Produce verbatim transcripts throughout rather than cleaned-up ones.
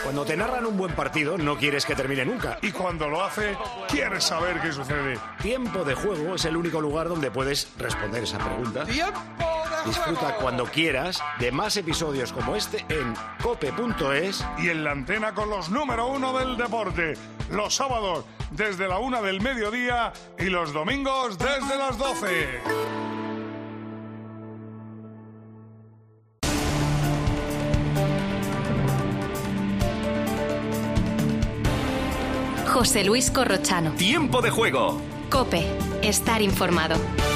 Cuando te narran un buen partido, no quieres que termine nunca. Y cuando lo hace, quieres saber qué sucede. Tiempo de Juego es el único lugar donde puedes responder esa pregunta. ¡Tiempo de Disfruta juego! cuando quieras de más episodios como este en cope punto es. Y en la antena con los número uno del deporte. Los sábados desde la una del mediodía y los domingos desde las doce. José Luis Corrochano. Tiempo de Juego. COPE. Estar informado.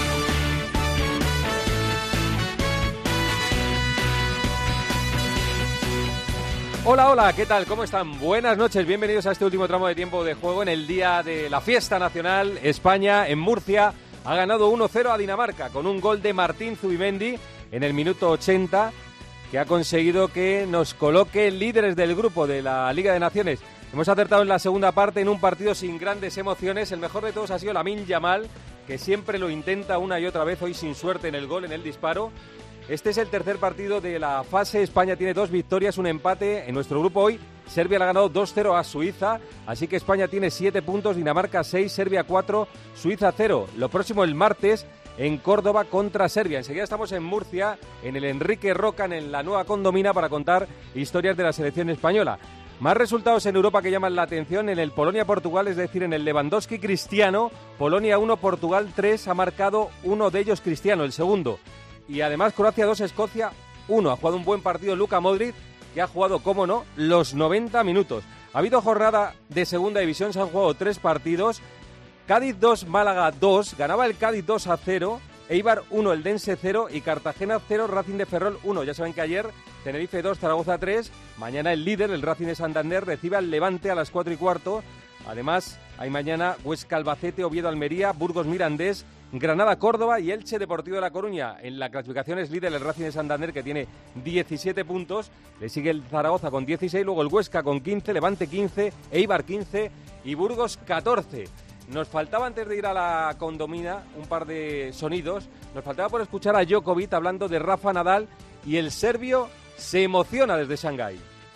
Hola, hola, ¿qué tal? ¿Cómo están? Buenas noches, bienvenidos a este último tramo de Tiempo de Juego en el día de la fiesta nacional. España, en Murcia, ha ganado uno cero a Dinamarca con un gol de Martín Zubimendi en el minuto ochenta, que ha conseguido que nos coloque líderes del grupo de la Liga de Naciones. Hemos acertado en la segunda parte en un partido sin grandes emociones. El mejor de todos ha sido Lamine Yamal, que siempre lo intenta una y otra vez, hoy sin suerte en el gol, en el disparo. Este es el tercer partido de la fase. España tiene dos victorias, un empate. En nuestro grupo hoy, Serbia le ha ganado dos cero a Suiza. Así que España tiene siete puntos, Dinamarca seis, Serbia cuatro, Suiza cero. Lo próximo el martes en Córdoba contra Serbia. Enseguida estamos en Murcia, en el Enrique Roca, en la nueva Condomina, para contar historias de la selección española. Más resultados en Europa que llaman la atención: en el Polonia-Portugal, es decir, en el Lewandowski-Cristiano. Polonia uno, Portugal tres, ha marcado uno de ellos Cristiano, el segundo. Y además Croacia dos, Escocia uno. Ha jugado un buen partido Luka Modric, que ha jugado, cómo no, los noventa minutos. Ha habido jornada de segunda división, se han jugado tres partidos. Cádiz dos, Málaga dos, ganaba el Cádiz dos a cero. Eibar uno, Eldense cero y Cartagena cero, Racing de Ferrol uno. Ya saben que ayer Tenerife dos, Zaragoza tres. Mañana el líder, el Racing de Santander, recibe al Levante a las cuatro y cuarto. Además, hay mañana Huesca Albacete, Oviedo Almería, Burgos Mirandés, Granada Córdoba y Elche Deportivo de La Coruña. En la clasificación es líder el Racing de Santander, que tiene diecisiete puntos. Le sigue el Zaragoza con dieciséis, luego el Huesca con quince, Levante quince, Eibar quince y Burgos catorce. Nos faltaba, antes de ir a la Condomina, un par de sonidos. Nos faltaba por escuchar a Djokovic hablando de Rafa Nadal, y el serbio se emociona desde Shanghái.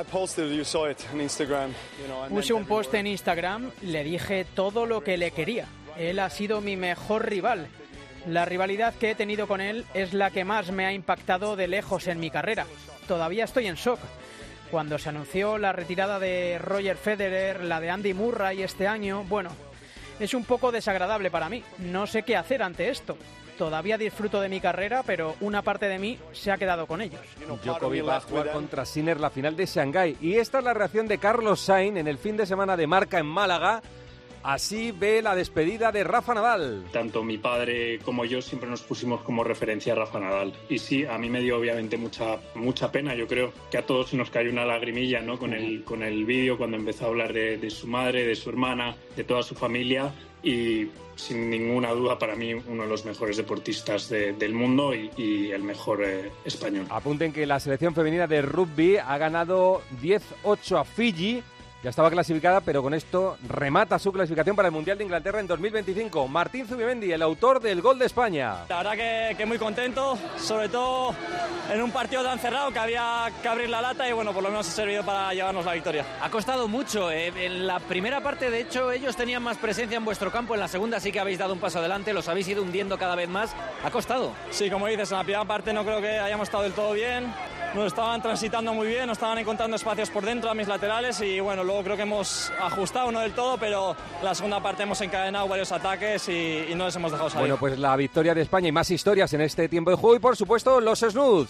Puse un post en Instagram, le dije todo lo que le quería. Él ha sido mi mejor rival. La rivalidad que he tenido con él es la que más me ha impactado de lejos en mi carrera. Todavía estoy en shock. Cuando se anunció la retirada de Roger Federer, la de Andy Murray este año, bueno, es un poco desagradable para mí. No sé qué hacer ante esto. Todavía disfruto de mi carrera, pero una parte de mí se ha quedado con ellos. Djokovic va a jugar contra Sinner la final de Shanghái. Y esta es la reacción de Carlos Sainz en el fin de semana de Marca en Málaga. Así ve la despedida de Rafa Nadal. Tanto mi padre como yo siempre nos pusimos como referencia a Rafa Nadal. Y sí, a mí me dio obviamente mucha mucha pena. Yo creo que a todos se nos cayó una lagrimilla, ¿no? Con el, con el vídeo, cuando empezó a hablar de, de su madre, de su hermana, de toda su familia. Y sin ninguna duda, para mí, uno de los mejores deportistas de, del mundo y, y el mejor eh, español. Apunten que la selección femenina de rugby ha ganado diez ocho a Fiji. Ya estaba clasificada, pero con esto remata su clasificación para el Mundial de Inglaterra en dos mil veinticinco. Martín Zubimendi, el autor del gol de España. La verdad que, que muy contento, sobre todo en un partido tan cerrado que había que abrir la lata y bueno, por lo menos ha servido para llevarnos la victoria. Ha costado mucho. Eh. En la primera parte, de hecho, ellos tenían más presencia en vuestro campo. En la segunda sí que habéis dado un paso adelante, los habéis ido hundiendo cada vez más. Ha costado. Sí, como dices, en la primera parte no creo que hayamos estado del todo bien. Nos estaban transitando muy bien, nos estaban encontrando espacios por dentro a mis laterales y bueno, luego creo que hemos ajustado, no del todo, pero la segunda parte hemos encadenado varios ataques y, y no les hemos dejado salir. Bueno, pues la victoria de España y más historias en este tiempo de juego y por supuesto los snoods.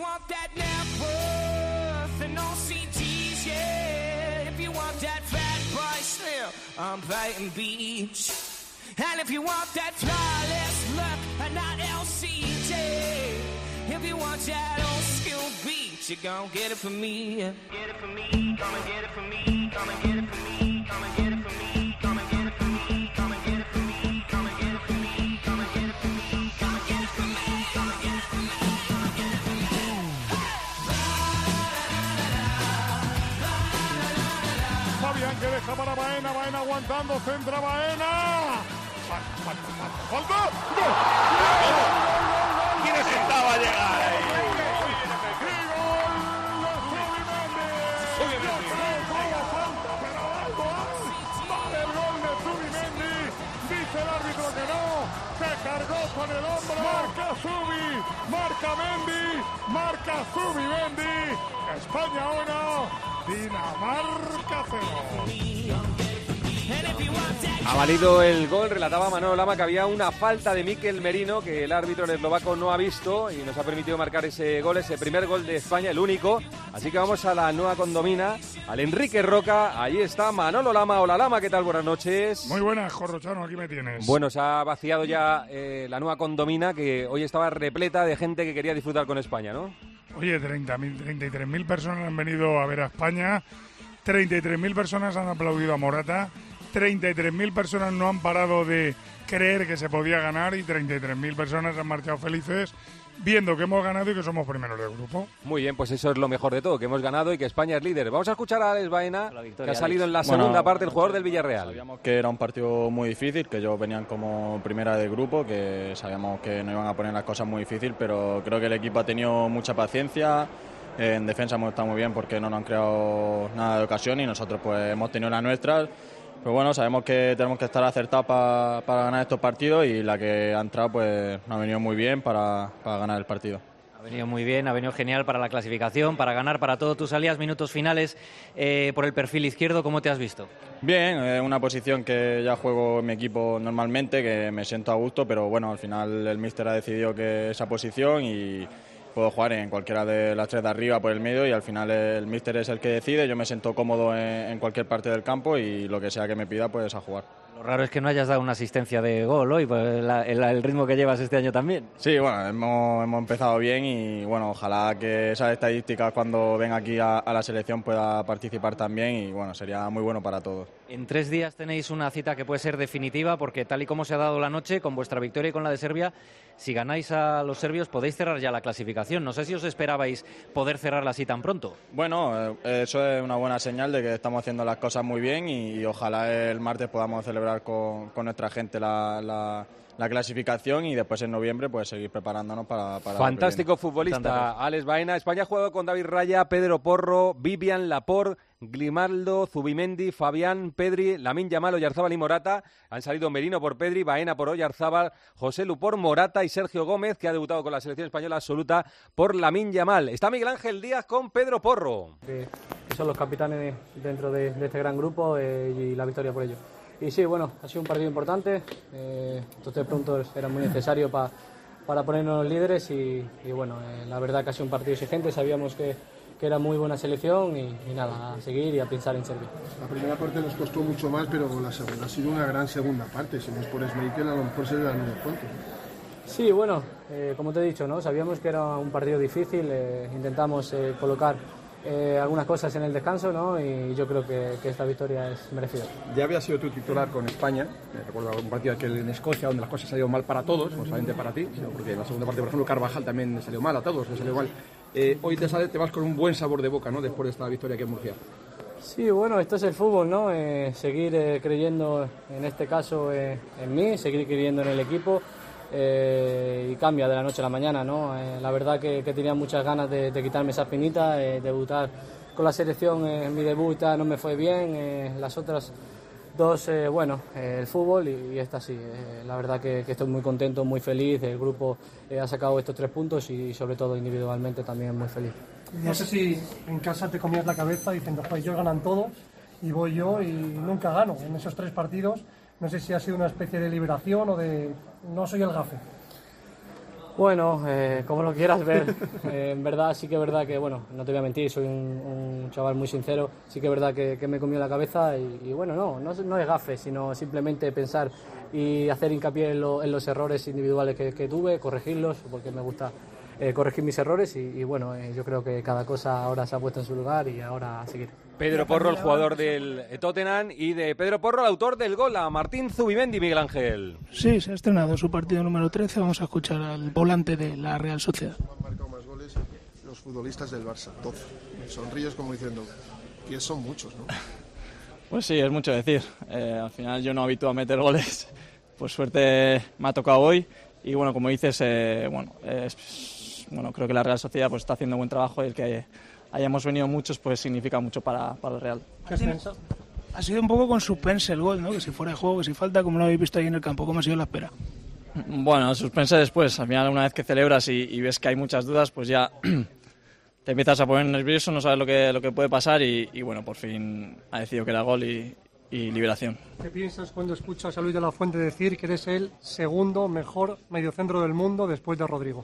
If you want that old skill beat, you gon' get it from me. Get it from me, come and get it from me, come and get it from me, come and get it from me, come and get it from me, come and get it from me, come and get it from me, come and get it from me, come and get it from me, come and get it from me, come and get it from me. Fabián, que deja para Baena, Baena aguantando, centra Baena. ¡Falta! ¿Quién necesitaba llegar ahí? Dice el árbitro que no, se cargó con el hombro. Marca Zubi, marca Mendy, marca Zubi Mendy. España uno, Dinamarca cero. Ha valido el gol, relataba Manolo Lama que había una falta de Mikel Merino que el árbitro eslovaco no ha visto y nos ha permitido marcar ese gol, ese primer gol de España, el único. Así que vamos a la nueva condomina, al Enrique Roca. Ahí está Manolo Lama. Hola Lama, ¿qué tal? Buenas noches. Muy buenas, Corrochano, aquí me tienes. Bueno, se ha vaciado ya eh, la nueva condomina que hoy estaba repleta de gente que quería disfrutar con España, ¿no? Oye, treinta mil, treinta y tres mil personas han venido a ver a España, treinta y tres mil personas han aplaudido a Morata, treinta y tres mil personas no han parado de creer que se podía ganar y treinta y tres mil personas han marchado felices viendo que hemos ganado y que somos primeros del grupo. Muy bien, pues eso es lo mejor de todo, que hemos ganado y que España es líder. Vamos a escuchar a Alex Baena, que ha salido en la segunda bueno, parte, el jugador del Villarreal. Sabíamos que era un partido muy difícil, que ellos venían como primera de grupo, que sabíamos que no iban a poner las cosas muy difíciles, pero creo que el equipo ha tenido mucha paciencia. En defensa hemos estado muy bien porque no nos han creado nada de ocasión y nosotros pues hemos tenido las nuestras. Pero bueno, sabemos que tenemos que estar acertados pa, para ganar estos partidos y la que ha entrado pues nos ha venido muy bien para, para ganar el partido. Ha venido muy bien, ha venido genial para la clasificación, para ganar, para todo. Tú salías minutos finales eh, por el perfil izquierdo, ¿cómo te has visto? Bien, es una posición que ya juego en mi equipo normalmente, que me siento a gusto, pero bueno, al final el míster ha decidido que esa posición y puedo jugar en cualquiera de las tres de arriba por el medio y al final el míster es el que decide. Yo me siento cómodo en, en cualquier parte del campo y lo que sea que me pida pues a jugar. Lo raro es que no hayas dado una asistencia de gol hoy, pues la, el, el ritmo que llevas este año también. Sí, bueno, hemos, hemos empezado bien y bueno, ojalá que esas estadísticas cuando venga aquí a, a la selección pueda participar también y bueno, sería muy bueno para todos. En tres días tenéis una cita que puede ser definitiva porque tal y como se ha dado la noche, con vuestra victoria y con la de Serbia, si ganáis a los serbios podéis cerrar ya la clasificación. No sé si os esperabais poder cerrarla así tan pronto. Bueno, eh, eso es una buena señal de que estamos haciendo las cosas muy bien y, y ojalá el martes podamos celebrar con, con nuestra gente la, la, la clasificación y después en noviembre pues seguir preparándonos para... para Fantástico futbolista, Alex Baena. España ha jugado con David Raya, Pedro Porro, Vivian Laporte, Grimaldo, Zubimendi, Fabián, Pedri, Lamine Yamal, Oyarzábal y Morata. Han salido Merino por Pedri, Baena por Oyarzábal, José Lu por Morata y Sergio Gómez, que ha debutado con la selección española absoluta, por Lamine Yamal. Está Miguel Ángel Díaz con Pedro Porro. Que son los capitanes dentro de, de este gran grupo eh, y la victoria por ellos. Y sí, bueno, ha sido un partido importante. Eh, estos tres puntos eran muy necesarios pa, para ponernos líderes y, y bueno, eh, la verdad que ha sido un partido exigente. Sabíamos que que era muy buena selección y, y nada, a seguir y a pensar en Serbia. La primera parte nos costó mucho más, pero la segunda ha sido una gran segunda parte. Si no es por Schmeichel, a lo mejor se le dan unos puntos. Sí, bueno, eh, como te he dicho, ¿no? Sabíamos que era un partido difícil, eh, intentamos eh, colocar eh, algunas cosas en el descanso, ¿no? Y yo creo que, que esta victoria es merecida. Ya había sido tu titular con España, me recuerdo un partido aquel en Escocia donde las cosas salieron mal para todos, no solamente para ti, sino porque en la segunda parte, por ejemplo, Carvajal también salió mal, a todos le salió mal. Eh, hoy te, sale, te vas con un buen sabor de boca, ¿no? Después de esta victoria aquí en Murcia. Sí, bueno, esto es el fútbol, ¿no? Eh, seguir eh, creyendo, en este caso, eh, en mí, seguir creyendo en el equipo eh, y cambia de la noche a la mañana, ¿no? Eh, la verdad que, que tenía muchas ganas de, de quitarme esa espinita, eh, debutar con la selección, eh, mi debut no me fue bien, eh, las otras dos, eh, bueno, eh, el fútbol y, y esta sí, eh, la verdad que, que estoy muy contento, muy feliz, el grupo eh, ha sacado estos tres puntos y sobre todo individualmente también muy feliz. No sé si en casa te comías la cabeza diciendo, pues ellos ganan todos y voy yo y nunca gano en esos tres partidos. No sé si ha sido una especie de liberación o de no soy el gafe. Bueno, eh, como lo quieras ver, eh, en verdad sí que es verdad que, bueno, no te voy a mentir, soy un, un chaval muy sincero, sí que es verdad que, que me comió la cabeza y, y bueno, no, no, no es gafe, sino simplemente pensar y hacer hincapié en, lo, en los errores individuales que, que tuve, corregirlos, porque me gusta eh, corregir mis errores y, y bueno, eh, yo creo que cada cosa ahora se ha puesto en su lugar y ahora a seguir. Pedro Porro, el jugador del Tottenham, y de Pedro Porro, el autor del gol, a Martín Zubimendi, Miguel Ángel. Sí, se ha estrenado su partido número trece. Vamos a escuchar al volante de la Real Sociedad. Han marcado más goles los futbolistas del Barça, doce. Sonríes como diciendo que son muchos, ¿no? Pues sí, es mucho decir. Eh, al final yo no habitúo a meter goles. Por suerte me ha tocado hoy. Y bueno, como dices, eh, bueno, es, bueno, creo que la Real Sociedad pues, está haciendo un buen trabajo y el que hayamos venido muchos pues significa mucho para, para el Real. ¿Qué piensas? Ha sido un poco con suspense el gol, ¿no? Que si fuera de juego, que si falta, como lo habéis visto ahí en el campo, ¿cómo ha sido la espera? Bueno, suspense después. Al final, una vez que celebras y, y ves que hay muchas dudas, pues ya te empiezas a poner nervioso, no sabes lo que, lo que puede pasar y, y bueno, por fin ha decidido que era gol y, y liberación. ¿Qué piensas cuando escuchas a Luis de la Fuente decir que eres el segundo mejor mediocentro del mundo después de Rodrigo?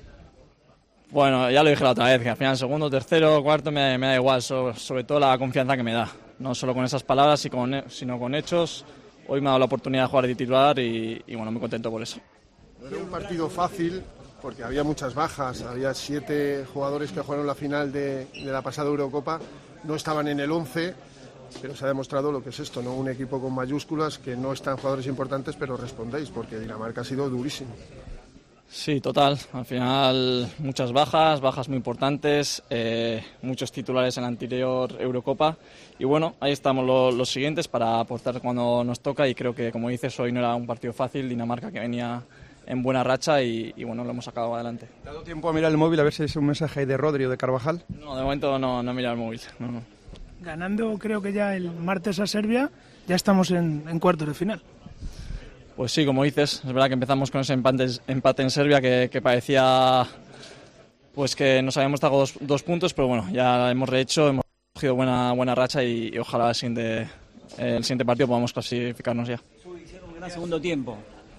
Bueno, ya lo dije la otra vez, que al final segundo, tercero, cuarto me, me da igual, so, sobre todo la confianza que me da. No solo con esas palabras, sino con hechos. Hoy me ha dado la oportunidad de jugar de titular y, y bueno, muy contento por eso. No era un partido fácil porque había muchas bajas, había siete jugadores que jugaron la final de, de la pasada Eurocopa, no estaban en el once, pero se ha demostrado lo que es esto, ¿no? Un equipo con mayúsculas, que no están jugadores importantes, pero respondéis, porque Dinamarca ha sido durísimo. Sí, total. Al final muchas bajas, bajas muy importantes, eh, muchos titulares en la anterior Eurocopa y bueno, ahí estamos lo, los siguientes para aportar cuando nos toca y creo que, como dices, hoy no era un partido fácil, Dinamarca que venía en buena racha y, y bueno, lo hemos sacado adelante. ¿Te ha dado tiempo a mirar el móvil a ver si es un mensaje ahí de Rodri o de Carvajal? No, de momento no, no he mirado el móvil, no, no. Ganando creo que ya el martes a Serbia, ya estamos en, en cuartos de final. Pues sí, como dices, es verdad que empezamos con ese empate, empate en Serbia que, que parecía pues que nos habíamos dado dos, dos puntos, pero bueno, ya hemos rehecho, hemos cogido buena, buena racha y, y ojalá el siguiente, el siguiente partido podamos clasificarnos ya. Hicieron un gran segundo tiempo.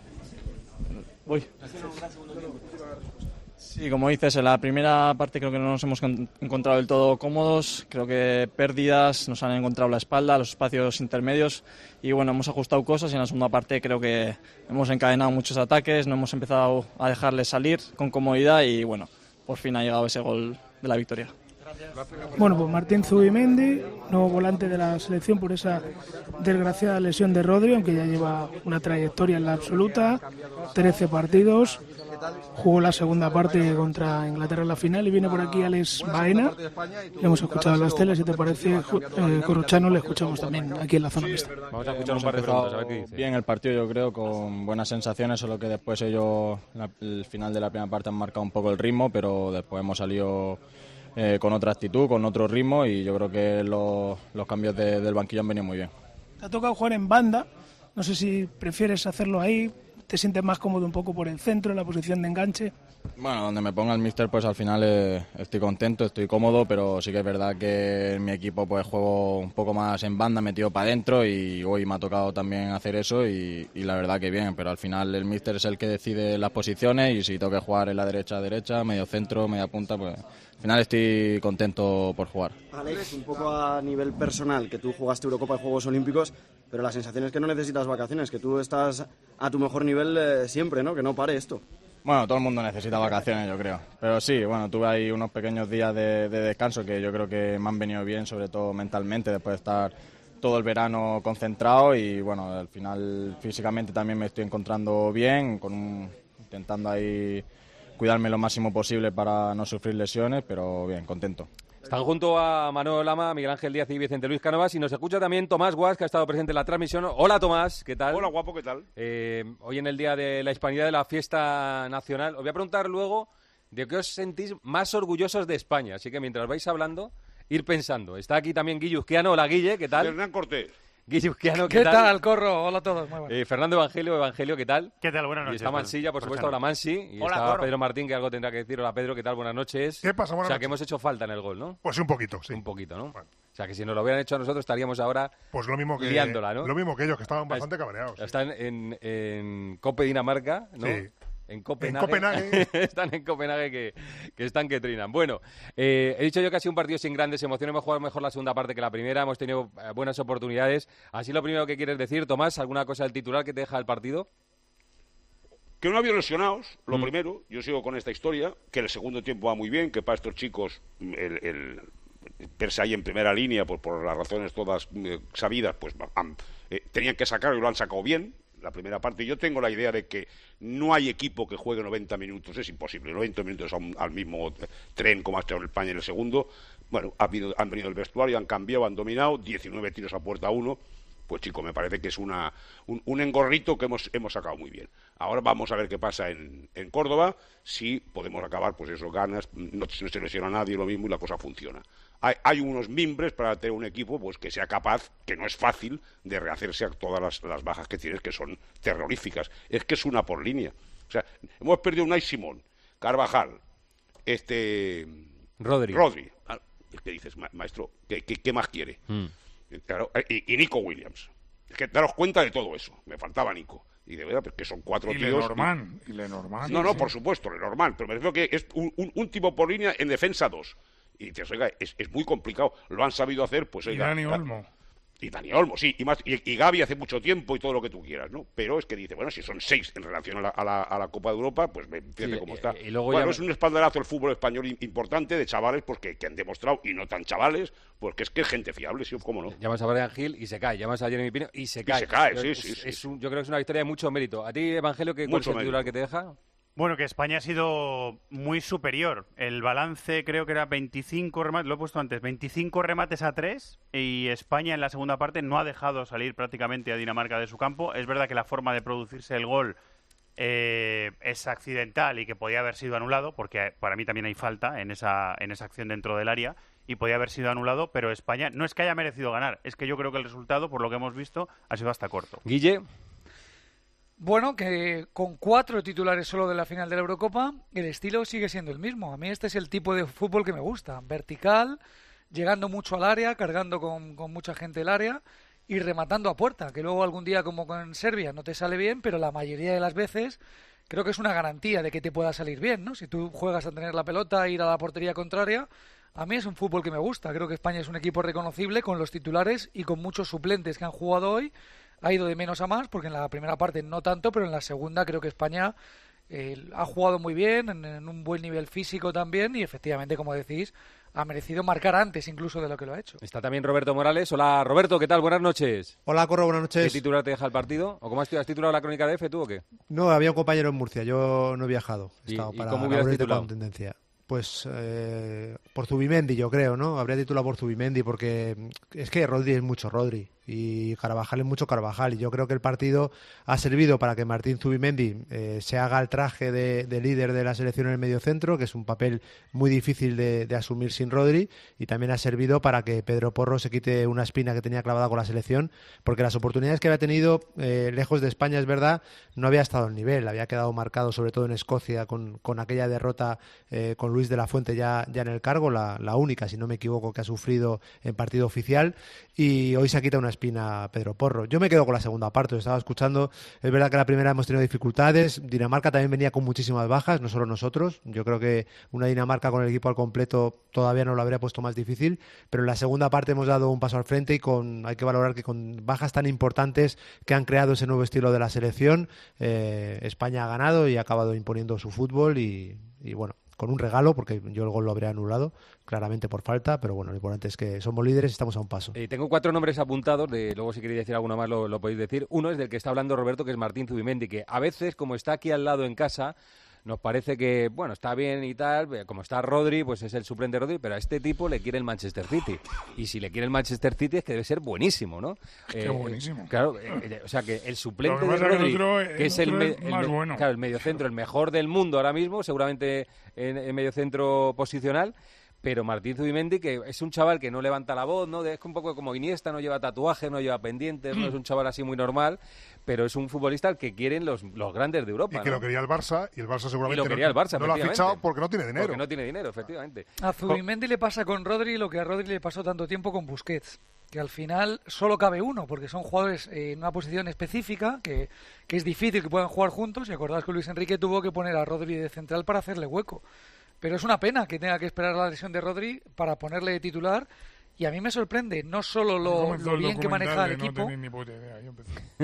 Voy. Hicieron un gran segundo tiempo. Sí, como dices, en la primera parte creo que no nos hemos encontrado del todo cómodos, creo que pérdidas, nos han encontrado la espalda, los espacios intermedios y bueno, hemos ajustado cosas y en la segunda parte creo que hemos encadenado muchos ataques, no hemos empezado a dejarles salir con comodidad y bueno, por fin ha llegado ese gol de la victoria. Bueno, pues Martín Zubimendi, nuevo volante de la selección por esa desgraciada lesión de Rodri, aunque ya lleva una trayectoria en la absoluta, trece partidos, jugó la segunda parte contra Inglaterra en la final y viene por aquí Alex Baena. Le hemos escuchado las teles, si te parece, eh, Corrochano, le escuchamos también aquí en la zona mixta. Vamos a escuchar un par de preguntas, a ver qué dice. Bien el partido, yo creo, con buenas sensaciones, solo que después ellos, la, el final de la primera parte han marcado un poco el ritmo, pero después hemos salido eh, con otra actitud, con otro ritmo y yo creo que los, los cambios de, del banquillo han venido muy bien. Te ha tocado jugar en banda, no sé si prefieres hacerlo ahí, te sientes más cómodo un poco por el centro, en la posición de enganche. Bueno, donde me ponga el míster, pues al final eh, estoy contento, estoy cómodo, pero sí que es verdad que en mi equipo pues juego un poco más en banda, metido para adentro y hoy me ha tocado también hacer eso y, y la verdad que bien, pero al final el míster es el que decide las posiciones y si tengo que jugar en la derecha, derecha, medio centro, media punta, pues al final estoy contento por jugar. Alex, un poco a nivel personal, que tú jugaste Eurocopa y Juegos Olímpicos, pero la sensación es que no necesitas vacaciones, que tú estás a tu mejor nivel eh, siempre, ¿no? Que no pare esto. Bueno, todo el mundo necesita vacaciones, yo creo. Pero sí, bueno, tuve ahí unos pequeños días de, de descanso que yo creo que me han venido bien, sobre todo mentalmente, después de estar todo el verano concentrado y bueno, al final físicamente también me estoy encontrando bien, con un, intentando ahí cuidarme lo máximo posible para no sufrir lesiones, pero bien, contento. Están junto a Manuel Lama, Miguel Ángel Díaz y Vicente Luis Cánovas y nos escucha también Tomás Guas, que ha estado presente en la transmisión. Hola Tomás, ¿qué tal? Hola guapo, ¿qué tal? Eh, hoy en el Día de la Hispanidad de la Fiesta Nacional, os voy a preguntar luego de qué os sentís más orgullosos de España, así que mientras vais hablando, ir pensando. Está aquí también Guille Uzquiano, hola Guille, ¿qué tal? Hernán Cortés. Guille Uzquiano, ¿qué, ¿Qué tal? tal, Corro? Hola a todos. Muy bueno. Eh, Fernando Evangelio, Evangelio, ¿qué tal? ¿Qué tal? Buenas Y noches. está Mansilla, por supuesto, hola Mansi. Y Hola, está Corro. Pedro Martín, que algo tendrá que decir. Hola Pedro, ¿qué tal? Buenas noches. ¿Qué pasa? Buenas O sea, que noches. hemos hecho falta en el gol, ¿no? Pues un poquito, sí. Un poquito, ¿no? Bueno. O sea, que si nos lo hubieran hecho a nosotros estaríamos ahora pues lo mismo que, liándola, ¿no? Lo mismo que ellos, que estaban bastante cabreados. Están en, en Cope Dinamarca, ¿no? Sí. En Copenhague. En Copenhague. Están en Copenhague que, que están que trinan. Bueno, eh, he dicho yo que ha sido un partido sin grandes emociones. Hemos jugado mejor la segunda parte que la primera. Hemos tenido eh, buenas oportunidades. Así lo primero que quieres decir, Tomás, ¿alguna cosa del titular que te deja el partido? Que no había lesionados, lo Mm. primero. Yo sigo con esta historia, que el segundo tiempo va muy bien, que para estos chicos el, el verse ahí en primera línea por, por las razones todas eh, sabidas, pues han, eh, tenían que sacarlo y lo han sacado bien. La primera parte. Yo tengo la idea de que no hay equipo que juegue noventa minutos, es imposible. noventa minutos a un, al mismo tren como ha estado en España en el segundo. Bueno, ha habido, han venido el vestuario, han cambiado, han dominado, diecinueve tiros a puerta uno. Pues chico, me parece que es una un, un engorrito que hemos, hemos sacado muy bien. Ahora vamos a ver qué pasa en, en Córdoba, si podemos acabar, pues eso, ganas, no, no se lesiona a nadie, lo mismo, y la cosa funciona. hay, hay unos mimbres para tener un equipo pues que sea capaz, que no es fácil, de rehacerse a todas las, las bajas que tienes, que son terroríficas. Es que es una por línea. O sea, hemos perdido Unai Simón, Carvajal, este... Rodri. Rodri. Ah, es que dices, ma- maestro, ¿qué, qué, qué más quiere? Mm. Claro, y, y Nico Williams. Es que daros cuenta de todo eso. Me faltaba Nico. Y de verdad, porque son cuatro Y tíos. Lenormand, y Lenormand, No, no, sí. por supuesto, Lenormand. Pero me refiero que es un, un, un tipo por línea en defensa dos. Y dices, oiga, es, es muy complicado. Lo han sabido hacer, pues Y oiga. Dani ca- Olmo. Y Dani Olmo, sí. Y, más, y, y Gavi hace mucho tiempo y todo lo que tú quieras, ¿no? Pero es que dice, bueno, si son seis en relación a la, a la, a la Copa de Europa, pues me fíjate Sí, cómo y- está. y luego bueno, ya- es un espaldarazo el fútbol español im- importante de chavales pues que, que han demostrado, y no tan chavales, porque es que es gente fiable, sí, cómo no. Llamas a Brian Hill y se cae, llamas a Jeremy Pino y se cae. se cae, Yo- sí, es- sí, sí, es sí. un- yo creo que es una victoria de mucho mérito. ¿A ti, Evangelio, qué, cuál es Mucho el titular mérito. que te deja? Bueno, que España ha sido muy superior. El balance creo que era veinticinco remates, lo he puesto antes, veinticinco remates a tres, y España en la segunda parte no ha dejado salir prácticamente a Dinamarca de su campo. Es verdad que la forma de producirse el gol eh, es accidental y que podía haber sido anulado, porque para mí también hay falta en esa, en esa acción dentro del área, y podía haber sido anulado, pero España no es que haya merecido ganar, es que yo creo que el resultado, por lo que hemos visto, ha sido hasta corto. Guille. Bueno, que con cuatro titulares solo de la final de la Eurocopa, el estilo sigue siendo el mismo. A mí este es el tipo de fútbol que me gusta. Vertical, llegando mucho al área, cargando con, con mucha gente el área y rematando a puerta, que luego algún día como con Serbia no te sale bien, pero la mayoría de las veces creo que es una garantía de que te pueda salir bien, ¿no? Si tú juegas a tener la pelota e ir a la portería contraria, a mí es un fútbol que me gusta. Creo que España es un equipo reconocible con los titulares y con muchos suplentes que han jugado hoy. Ha ido de menos a más, porque en la primera parte no tanto, pero en la segunda creo que España eh, ha jugado muy bien, en, en un buen nivel físico también, y efectivamente, como decís, ha merecido marcar antes incluso de lo que lo ha hecho. Está también Roberto Morales. Hola, Roberto, ¿qué tal? Buenas noches. Hola, Corro, buenas noches. ¿Qué titular te deja el partido? ¿O cómo has, has titulado la crónica de F, tú o qué? No, había un compañero en Murcia, yo no he viajado. He ¿Y- estado y para cómo hubieras labores de titulado? contendencia. Pues eh, por Zubimendi, yo creo, ¿no? Habría titulado por Zubimendi porque es que Rodri es mucho Rodri y Carvajal es mucho Carvajal, y yo creo que el partido ha servido para que Martín Zubimendi eh, se haga el traje de, de líder de la selección en el mediocentro, que es un papel muy difícil de, de asumir sin Rodri, y también ha servido para que Pedro Porro se quite una espina que tenía clavada con la selección, porque las oportunidades que había tenido eh, lejos de España, es verdad, no había estado al nivel, había quedado marcado sobre todo en Escocia con, con aquella derrota eh, con Luis de la Fuente ya, ya en el cargo, la, la única, si no me equivoco, que ha sufrido en partido oficial, y hoy se ha quitado una espina Pedro Porro. Yo me quedo con la segunda parte, lo estaba escuchando, es verdad que la primera hemos tenido dificultades, Dinamarca también venía con muchísimas bajas, no solo nosotros, yo creo que una Dinamarca con el equipo al completo todavía no lo habría puesto más difícil, pero en la segunda parte hemos dado un paso al frente y con hay que valorar que con bajas tan importantes que han creado ese nuevo estilo de la selección, eh, España ha ganado y ha acabado imponiendo su fútbol y, y bueno, con un regalo, porque yo el gol lo habría anulado, claramente por falta, pero bueno, lo importante es que somos líderes y estamos a un paso. Eh, tengo cuatro nombres apuntados, de, luego si queréis decir alguno más lo, lo podéis decir. Uno es del que está hablando Roberto, que es Martín Zubimendi, que a veces, como está aquí al lado en casa, nos parece que, bueno, está bien y tal, como está Rodri, pues es el suplente Rodri, pero a este tipo le quiere el Manchester City. Y si le quiere el Manchester City es que debe ser buenísimo, ¿no? Qué buenísimo. Claro, eh, eh, o sea que el suplente Lo que de pasa es que Rodri, el otro- el que es el, otro me- es el más me- bueno. claro, el mediocentro, el mejor del mundo ahora mismo, seguramente en, en mediocentro posicional. Pero Martín Zubimendi, que es un chaval que no levanta la voz, ¿no? Es un poco como Iniesta, no lleva tatuajes, no lleva pendientes, no es un chaval así muy normal, pero es un futbolista al que quieren los, los grandes de Europa. Y que ¿no? lo quería el Barça, y el Barça seguramente Y lo quería el Barça, no lo ha efectivamente. fichado porque no tiene dinero. Porque no tiene dinero, efectivamente. A Zubimendi le pasa con Rodri lo que a Rodri le pasó tanto tiempo con Busquets, que al final solo cabe uno, porque son jugadores eh, en una posición específica, que, que es difícil que puedan jugar juntos, y acordaos que Luis Enrique tuvo que poner a Rodri de central para hacerle hueco. Pero es una pena que tenga que esperar la lesión de Rodri para ponerle de titular, y a mí me sorprende no solo lo, Comenzó lo el bien que maneja el documental de equipo, No tenéis ni puta idea, yo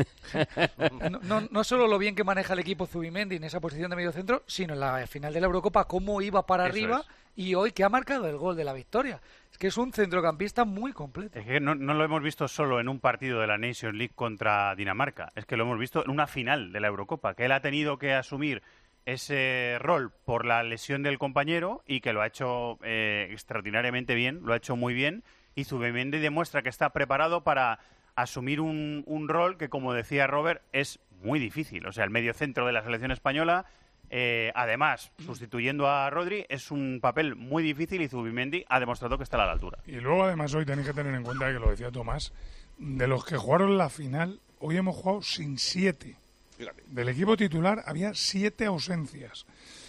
empecé. no, no, no solo lo bien que maneja el equipo Zubimendi en esa posición de medio centro, sino en la final de la Eurocopa cómo iba para Eso arriba, es. y hoy que ha marcado el gol de la victoria. Es que es un centrocampista muy completo. Es que no, no lo hemos visto solo en un partido de la Nations League contra Dinamarca, es que lo hemos visto en una final de la Eurocopa, que él ha tenido que asumir ese rol por la lesión del compañero y que lo ha hecho eh, extraordinariamente bien, lo ha hecho muy bien, y Zubimendi demuestra que está preparado para asumir un, un rol que, como decía Robert, es muy difícil. O sea, el mediocentro de la selección española Eh, además, sustituyendo a Rodri, es un papel muy difícil y Zubimendi ha demostrado que está a la altura. Y luego, además, hoy tenéis que tener en cuenta, que lo decía Tomás, de los que jugaron la final, hoy hemos jugado sin siete. Fíjate. Del equipo titular había siete ausencias.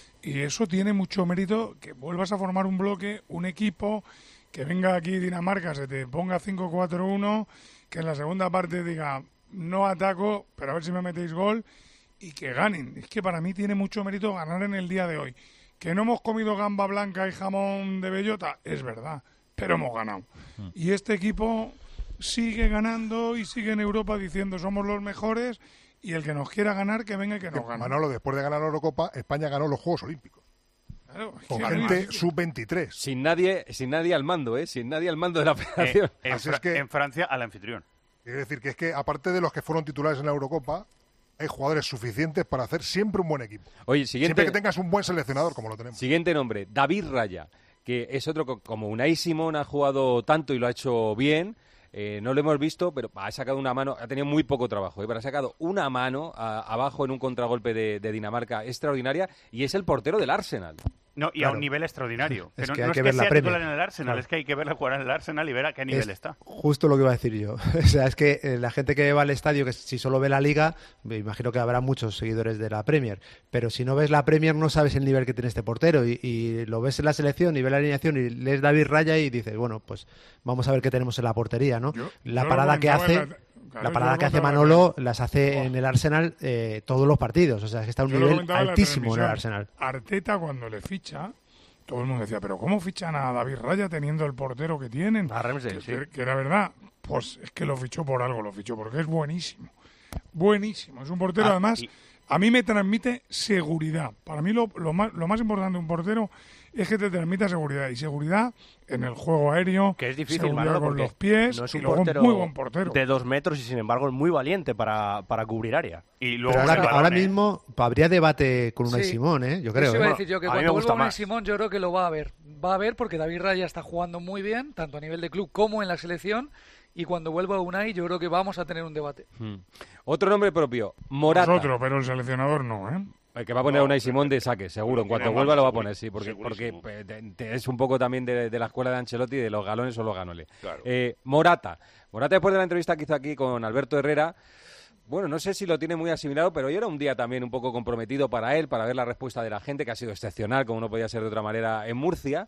Y eso tiene mucho mérito, que vuelvas a formar un bloque, un equipo, que venga aquí Dinamarca, se te ponga cinco cuatro uno, que en la segunda parte diga, no ataco, pero a ver si me metéis gol, y que ganen. Es que para mí tiene mucho mérito ganar en el día de hoy. Que no hemos comido gamba blanca y jamón de bellota, es verdad, pero hemos ganado. Y este equipo sigue ganando y sigue en Europa diciendo somos los mejores, y el que nos quiera ganar, que venga y que nos gane. Manolo, después de ganar la Eurocopa, España ganó los Juegos Olímpicos. Claro, es Con que gente además- sub veintitrés. Sin nadie, sin nadie al mando, ¿eh? Sin nadie al mando de la federación. Eh, en, Así Fra- es que- en Francia, al anfitrión. Quiere decir que es que, aparte de los que fueron titulares en la Eurocopa, hay jugadores suficientes para hacer siempre un buen equipo. Oye, siguiente, Siempre que tengas un buen seleccionador, como lo tenemos. siguiente nombre, David Raya, que es otro co- como Unai Simón, ha jugado tanto y lo ha hecho bien. Eh, no lo hemos visto, pero ha sacado una mano, ha tenido muy poco trabajo, ¿eh? Pero ha sacado una mano a- abajo en un contragolpe de, de Dinamarca extraordinaria, y es el portero del Arsenal. No, y a Claro. un nivel extraordinario. Es no, que no hay es que que ver la sea Premier. titular en el Arsenal, Claro. es que hay que verle jugar en el Arsenal y ver a qué nivel Es está. Justo lo que iba a decir yo. O sea, es que eh, la gente que va al estadio, que si solo ve la Liga, me imagino que habrá muchos seguidores de la Premier, pero si no ves la Premier no sabes el nivel que tiene este portero, y, y lo ves en la selección y ves la alineación y lees David Raya y dices, bueno, pues vamos a ver qué tenemos en la portería, ¿no? Yo- la yo lo parada que comentaba hace... en la- claro, La yo parada lo que hace comentaba en Manolo las hace en el Arsenal eh, todos los partidos. O sea, es que está a un Yo lo nivel comentaba en la altísimo en el televisión. Arsenal. Arteta, cuando le ficha, todo el mundo decía, pero ¿cómo fichan a David Raya teniendo el portero que tienen? A Ramsey, que, sí. que- que era verdad. Pues es que lo fichó por algo, lo fichó porque es buenísimo. Buenísimo. Es un portero, Ah, además, y- a mí me transmite seguridad. Para mí lo, lo más, lo más importante de un portero es que te transmita seguridad. Y seguridad en el juego aéreo, Que es difícil, seguridad Manolo, con porque los pies, no es y un luego portero, muy buen portero. de dos metros y sin embargo es muy valiente para, para cubrir área. Y Pero ahora, ahora mismo habría debate con Unai Sí. Simón, ¿eh? Yo creo. Eso iba a ¿eh? decir yo, que a mí me cuando gusta vuelva Unai más. Simón yo creo que lo va a ver. Va a ver porque David Raya está jugando muy bien, tanto a nivel de club como en la selección, y cuando vuelva Unai yo creo que vamos a tener un debate. Hmm. Otro nombre propio, Morata. Nosotros, pero el seleccionador no, ¿eh? El que va a poner a Unai Simón de saque, seguro. En cuanto tiene vuelva más, lo va a seguro, poner, sí, porque, porque segurísimo. eh, te- te- es un poco también de, de la escuela de Ancelotti, de los galones o los ganoles. Claro. Eh, Morata. Morata, después de la entrevista que hizo aquí con Alberto Herrera, bueno, no sé si lo tiene muy asimilado, pero hoy era un día también un poco comprometido para él, para ver la respuesta de la gente, que ha sido excepcional, como no podía ser de otra manera, en Murcia.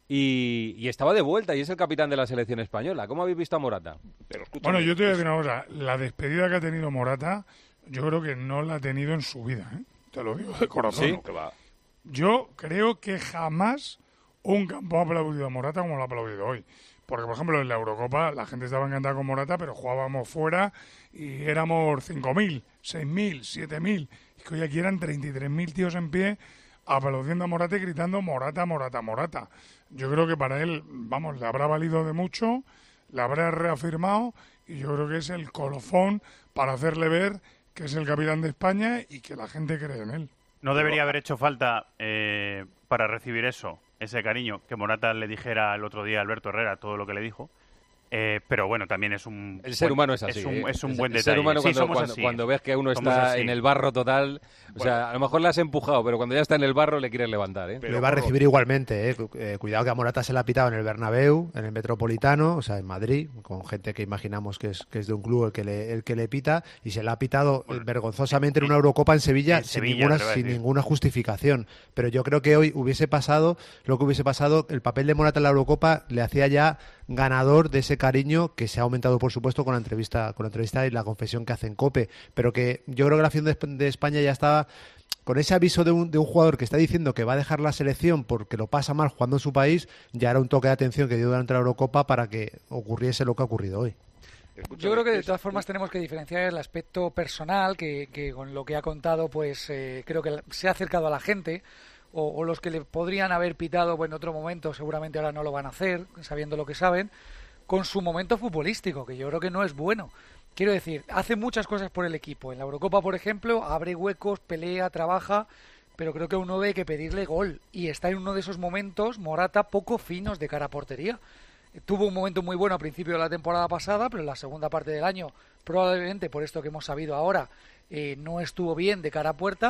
Y, y estaba de vuelta, y es el capitán de la selección española. ¿Cómo habéis visto a Morata? Pero Bueno, yo te voy a decir una cosa. La despedida que ha tenido Morata, yo creo que no la ha tenido en su vida, ¿eh? Te lo digo de corazón. Sí, que va. Yo creo que jamás un campo ha aplaudido a Morata como lo ha aplaudido hoy. Porque, por ejemplo, en la Eurocopa la gente estaba encantada con Morata, pero jugábamos fuera y éramos cinco mil, seis mil, siete mil. Y que hoy aquí eran treinta y tres mil tíos en pie aplaudiendo a Morata y gritando Morata, Morata, Morata. Yo creo que para él, vamos, le habrá valido de mucho, le habrá reafirmado, y yo creo que es el colofón para hacerle ver que es el capitán de España y que la gente cree en él. No debería haber hecho falta eh, para recibir eso, ese cariño, que Morata le dijera el otro día a Alberto Herrera todo lo que le dijo. Eh, pero bueno, también es un... El ser buen- humano es así. Es un, ¿eh? es un El- buen el detalle. ser humano Sí, cuando, somos cuando, así. cuando ves que uno Somos está así. en el barro total, o sea, a lo mejor le has empujado, pero cuando ya está en el barro le quieres levantar, ¿eh? Le va a recibir igualmente, ¿eh? Cu- eh, cuidado que a Morata se le ha pitado en el Bernabéu, en el Metropolitano, o sea, en Madrid, con gente que imaginamos que es, que es de un club el que le, el que le pita, y se le ha pitado eh, vergonzosamente en una Eurocopa en Sevilla, en sin, Sevilla, ninguna, te iba a sin decir. ninguna justificación. Pero yo creo que hoy hubiese pasado lo que hubiese pasado, el papel de Morata en la Eurocopa le hacía ya ganador de ese cariño que se ha aumentado, por supuesto, con la entrevista, con la entrevista y la confesión que hace en COPE, pero que yo creo que la afición de, Esp- de España ya estaba con ese aviso de un, de un jugador que está diciendo que va a dejar la selección porque lo pasa mal jugando en su país. Ya era un toque de atención que dio durante la Eurocopa para que ocurriese lo que ha ocurrido hoy. Yo creo que de todas formas tenemos que diferenciar el aspecto personal, que, que con lo que ha contado, pues eh, creo que se ha acercado a la gente, o, o los que le podrían haber pitado pues, en otro momento, seguramente ahora no lo van a hacer, sabiendo lo que saben, con su momento futbolístico, que yo creo que no es bueno. Quiero decir, hace muchas cosas por el equipo. En la Eurocopa, por ejemplo, abre huecos, pelea, trabaja, pero creo que a uno ve que pedirle gol. Y está en uno de esos momentos, Morata, poco finos de cara a portería. Tuvo un momento muy bueno a principio de la temporada pasada, pero en la segunda parte del año, probablemente por esto que hemos sabido ahora, eh, no estuvo bien de cara a puerta.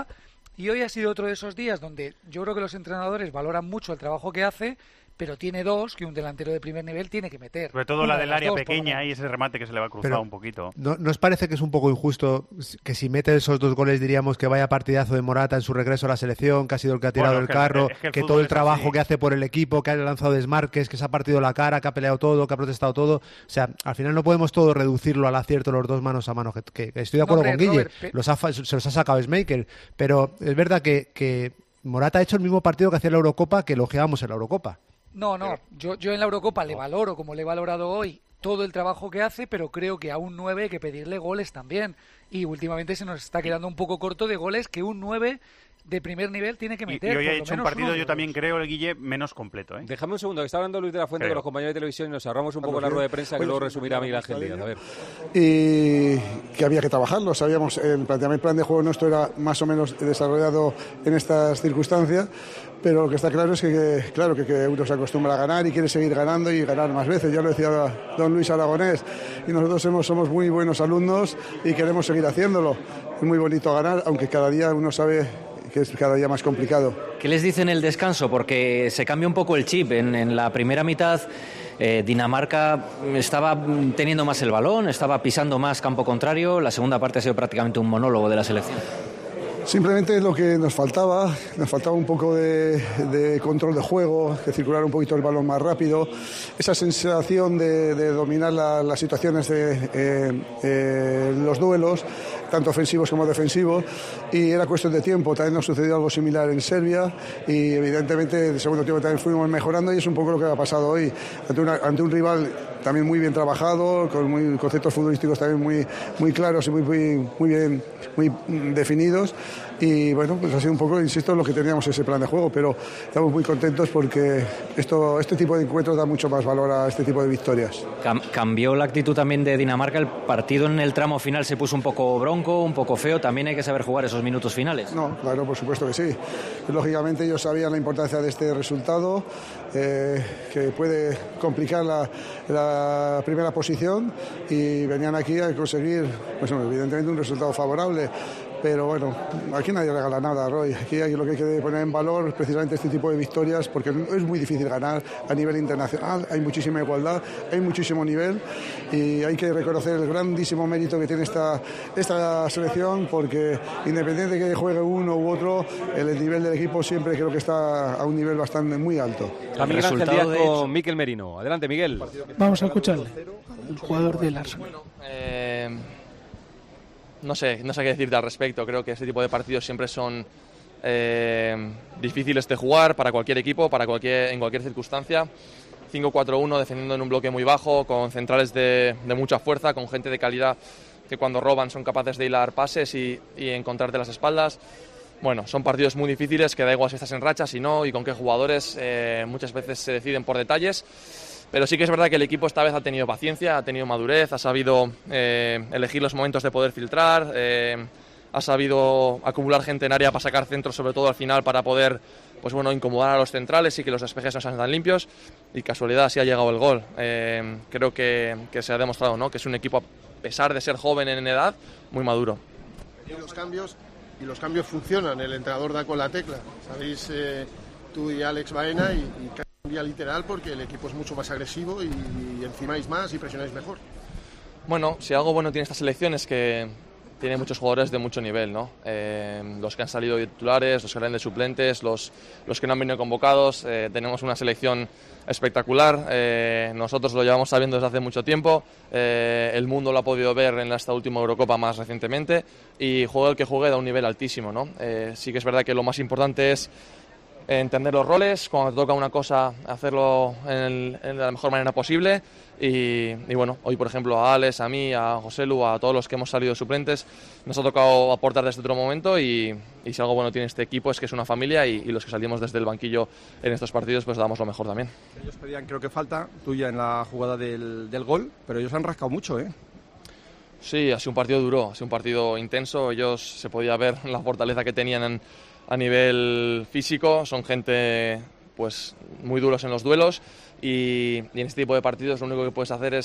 Y hoy ha sido otro de esos días donde yo creo que los entrenadores valoran mucho el trabajo que hace, pero tiene dos que un delantero de primer nivel tiene que meter. Sobre todo Una la de del las área dos, por lo pequeña menos. y ese remate que se le va cruzado Pero un poquito. ¿No, ¿No os parece que es un poco injusto que si mete esos dos goles diríamos que vaya partidazo de Morata en su regreso a la selección, que ha sido el que ha tirado Bueno, el que- carro, es que el que fútbol todo el es trabajo así. que hace por el equipo, que ha lanzado desmarques, que se ha partido la cara, que ha peleado todo, que ha protestado todo? O sea, al final no podemos todo reducirlo al acierto los dos manos a mano. Que, que- que estoy de No, acuerdo hombre, con Guille, Robert, pe- los ha fa- se los ha sacado Schmeichel, pero es verdad que, que Morata ha hecho el mismo partido que hacía en la Eurocopa, que elogiábamos en la Eurocopa. No, no, yo, yo en la Eurocopa le valoro, como le he valorado hoy, todo el trabajo que hace, pero creo que a un nueve hay que pedirle goles también. Y últimamente se nos está quedando un poco corto de goles que un nueve de primer nivel tiene que Y, meter. y hoy por ha lo hecho un menos partido, uno de yo los también creo, el Guille, menos completo. ¿eh? Déjame un segundo, que está hablando Luis de la Fuente Creo. con los compañeros de televisión y nos ahorramos un poco Vamos la bien. rueda de prensa que Bueno, luego sí, resumirá sí, Miguel Ángel sí, Díaz. A ver. Y que había que trabajarlo. Sabíamos, el planteamiento el plan de juego nuestro era más o menos desarrollado en estas circunstancias, pero lo que está claro es que, que, claro, que, que uno se acostumbra a ganar y quiere seguir ganando y ganar más veces. Ya lo decía don Luis Aragonés, y nosotros somos, somos muy buenos alumnos y queremos seguir haciéndolo. Es muy bonito ganar, aunque cada día uno sabe que es cada día más complicado. ¿Qué les dice en el descanso? Porque se cambia un poco el chip. En, en la primera mitad eh, Dinamarca estaba teniendo más el balón, estaba pisando más campo contrario. La segunda parte ha sido prácticamente un monólogo de la selección. Simplemente lo que nos faltaba, nos faltaba un poco de, de control de juego, que circulara un poquito el balón más rápido, esa sensación de, de dominar la, las situaciones de eh, eh, los duelos, tanto ofensivos como defensivos, y era cuestión de tiempo. También nos sucedió algo similar en Serbia y evidentemente el segundo tiempo también fuimos mejorando y es un poco lo que ha pasado hoy ante, una, ante un rival también muy bien trabajado, con muy, conceptos futbolísticos también muy, muy claros y muy, muy, muy bien muy definidos. Y bueno, pues ha sido un poco, insisto, lo que teníamos ese plan de juego, pero estamos muy contentos porque esto, este tipo de encuentros da mucho más valor a este tipo de victorias. Cam- cambió la actitud también de Dinamarca. El partido en el tramo final se puso un poco bronco, un poco feo. También hay que saber jugar esos minutos finales. No, claro, por supuesto que sí. Lógicamente ellos sabían la importancia de este resultado, eh, que puede complicar la, la primera posición, y venían aquí a conseguir, pues, evidentemente, un resultado favorable. Pero bueno, aquí nadie regala nada, Roy. Aquí hay lo que hay que poner en valor es precisamente este tipo de victorias, porque es muy difícil ganar a nivel internacional. Hay muchísima igualdad, hay muchísimo nivel, y hay que reconocer el grandísimo mérito que tiene esta, esta selección, porque independiente de que juegue uno u otro, el nivel del equipo siempre creo que está a un nivel bastante muy alto. A Miguel Ángel Díaz con Miquel Merino. Adelante, Miguel. Vamos a escucharle, el jugador del Arsenal. Eh, no sé, no sé qué decirte al respecto. Creo que este tipo de partidos siempre son eh, difíciles de jugar para cualquier equipo, para cualquier, en cualquier circunstancia. cinco cuatro uno, defendiendo en un bloque muy bajo, con centrales de, de mucha fuerza, con gente de calidad que cuando roban son capaces de hilar pases y, y encontrarte las espaldas. Bueno, son partidos muy difíciles, que da igual si estás en racha, si no, y con qué jugadores. Eh, muchas veces se deciden por detalles. Pero sí que es verdad que el equipo esta vez ha tenido paciencia, ha tenido madurez, ha sabido eh, elegir los momentos de poder filtrar, eh, ha sabido acumular gente en área para sacar centros, sobre todo al final, para poder, pues bueno, incomodar a los centrales y que los despejes no sean tan limpios. Y casualidad, así ha llegado el gol. Eh, creo que, que se ha demostrado, ¿no?, que es un equipo, a pesar de ser joven en edad, muy maduro. Y los cambios, y los cambios funcionan, el entrenador da con la tecla. Sabéis, eh, tú y Alex Baena, y, y cambia literal porque el equipo es mucho más agresivo y, y encimáis más y presionáis mejor. Bueno, si algo bueno tiene esta selección es que tiene muchos jugadores de mucho nivel, ¿no? Eh, los que han salido de titulares, los que salen de suplentes, los, los que no han venido convocados. Eh, tenemos una selección espectacular. Eh, nosotros lo llevamos sabiendo desde hace mucho tiempo. Eh, el mundo lo ha podido ver en esta última Eurocopa más recientemente. Y juegue el que juegue da un nivel altísimo, ¿no? Eh, sí que es verdad que lo más importante es entender los roles, cuando te toca una cosa, hacerlo en, el, en la mejor manera posible. Y, y bueno, hoy por ejemplo a Alex, a mí, a Joselu, a todos los que hemos salido suplentes, nos ha tocado aportar desde otro momento, y, y si algo bueno tiene este equipo es que es una familia, y, y los que salimos desde el banquillo en estos partidos pues damos lo mejor también. Ellos pedían, creo que falta tuya en la jugada del, del gol, pero ellos han rascado mucho, ¿eh? Sí, ha sido un partido duro, ha sido un partido intenso. Ellos, se podía ver la fortaleza que tenían en, a nivel físico. Son gente pues muy duros en los duelos, y, y en este tipo de partidos lo único que puedes hacer es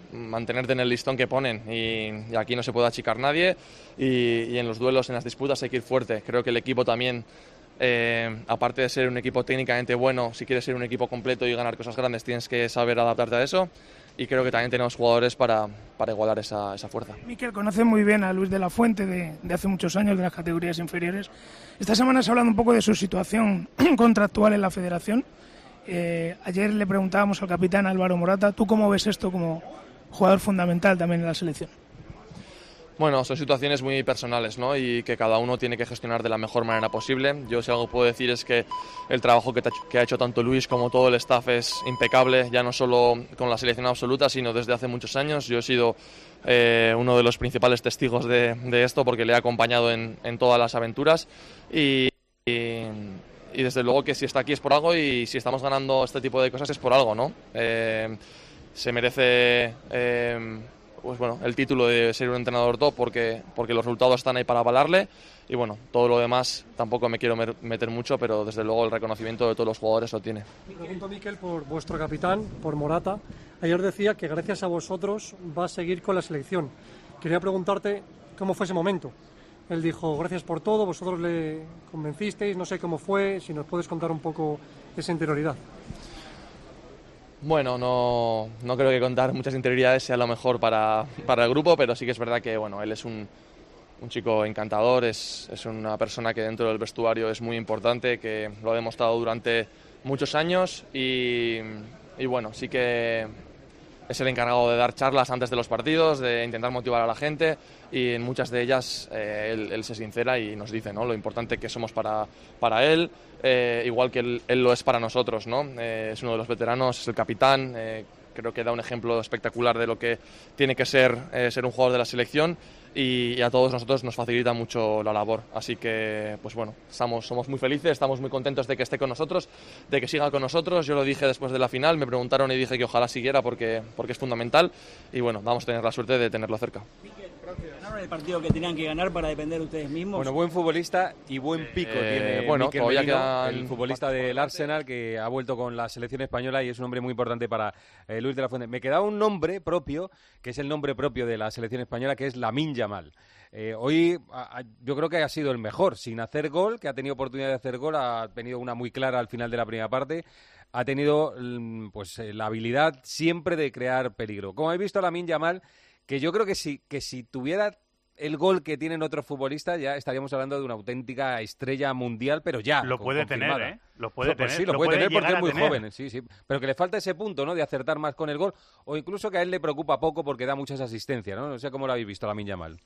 mantenerte en el listón que ponen y, y aquí no se puede achicar nadie y, y en los duelos, en las disputas hay que ir fuerte. Creo que el equipo también, eh, aparte de ser un equipo técnicamente bueno, si quieres ser un equipo completo y ganar cosas grandes tienes que saber adaptarte a eso y creo que también tenemos jugadores para, para igualar esa, esa fuerza. Miquel, conoce muy bien a Luis de la Fuente de, de hace muchos años, de las categorías inferiores. Esta semana se ha hablado un poco de su situación contractual en la federación. Eh, ayer le preguntábamos al capitán Álvaro Morata, ¿tú cómo ves esto como jugador fundamental también en la selección? Bueno, son situaciones muy personales, ¿no? Y que cada uno tiene que gestionar de la mejor manera posible. Yo si algo puedo decir es que el trabajo que, que ha hecho tanto Luis como todo el staff es impecable, ya no solo con la selección absoluta, sino desde hace muchos años. Yo he sido eh, uno de los principales testigos de, de esto porque le he acompañado en, en todas las aventuras y, y, y desde luego que si está aquí es por algo y si estamos ganando este tipo de cosas es por algo, ¿no? Eh, se merece... Eh, pues bueno, el título de ser un entrenador top porque, porque los resultados están ahí para avalarle y bueno, todo lo demás tampoco me quiero meter mucho, pero desde luego el reconocimiento de todos los jugadores lo tiene. Pregunto, Miquel, por vuestro capitán, por Morata. Ayer decía que gracias a vosotros va a seguir con la selección. Quería preguntarte cómo fue ese momento. Él dijo, gracias por todo, vosotros le convencisteis, no sé cómo fue, si nos puedes contar un poco esa interioridad. Bueno, no, no creo que contar muchas interioridades sea lo mejor para, para el grupo, pero sí que es verdad que bueno, él es un, un chico encantador, es, es una persona que dentro del vestuario es muy importante, que lo ha demostrado durante muchos años y, y bueno, sí que es el encargado de dar charlas antes de los partidos, de intentar motivar a la gente y en muchas de ellas eh, él, él se sincera y nos dice, ¿no?, lo importante que somos para, para él, eh, igual que él, él lo es para nosotros, ¿no? Eh, es uno de los veteranos, es el capitán, eh, creo que da un ejemplo espectacular de lo que tiene que ser eh, ser un jugador de la selección y, y a todos nosotros nos facilita mucho la labor. Así que, pues bueno, estamos, somos muy felices, estamos muy contentos de que esté con nosotros, de que siga con nosotros. Yo lo dije después de la final, me preguntaron y dije que ojalá siguiera porque, porque es fundamental y bueno, vamos a tener la suerte de tenerlo cerca. ¿Ganaron el partido que tenían que ganar para depender de ustedes mismos? Bueno, buen futbolista y buen pico Eh, tiene bueno, Mikel todavía Merino, quedan- el futbolista del Arsenal que ha vuelto con la selección española y es un hombre muy importante para eh, Luis de la Fuente. Me quedaba un nombre propio, que es el nombre propio de la selección española, que es Lamine Yamal. Eh, hoy a, a, yo creo que ha sido el mejor, sin hacer gol, que ha tenido oportunidad de hacer gol, ha tenido una muy clara al final de la primera parte, ha tenido mm, pues eh, la habilidad siempre de crear peligro. Como habéis visto, Lamine Yamal, que yo creo que si, que si tuviera el gol que tienen otros futbolistas, ya estaríamos hablando de una auténtica estrella mundial, pero ya. Lo con- puede confirmada. tener, ¿eh? Lo puede Pues tener. sí, lo, lo puede, tener porque llegar es a muy tener. joven, sí, sí. Pero que le falta ese punto, ¿no?, de acertar más con el gol, o incluso que a él le preocupa poco porque da muchas asistencias, ¿no? No sé cómo lo habéis visto, Lamine Yamal.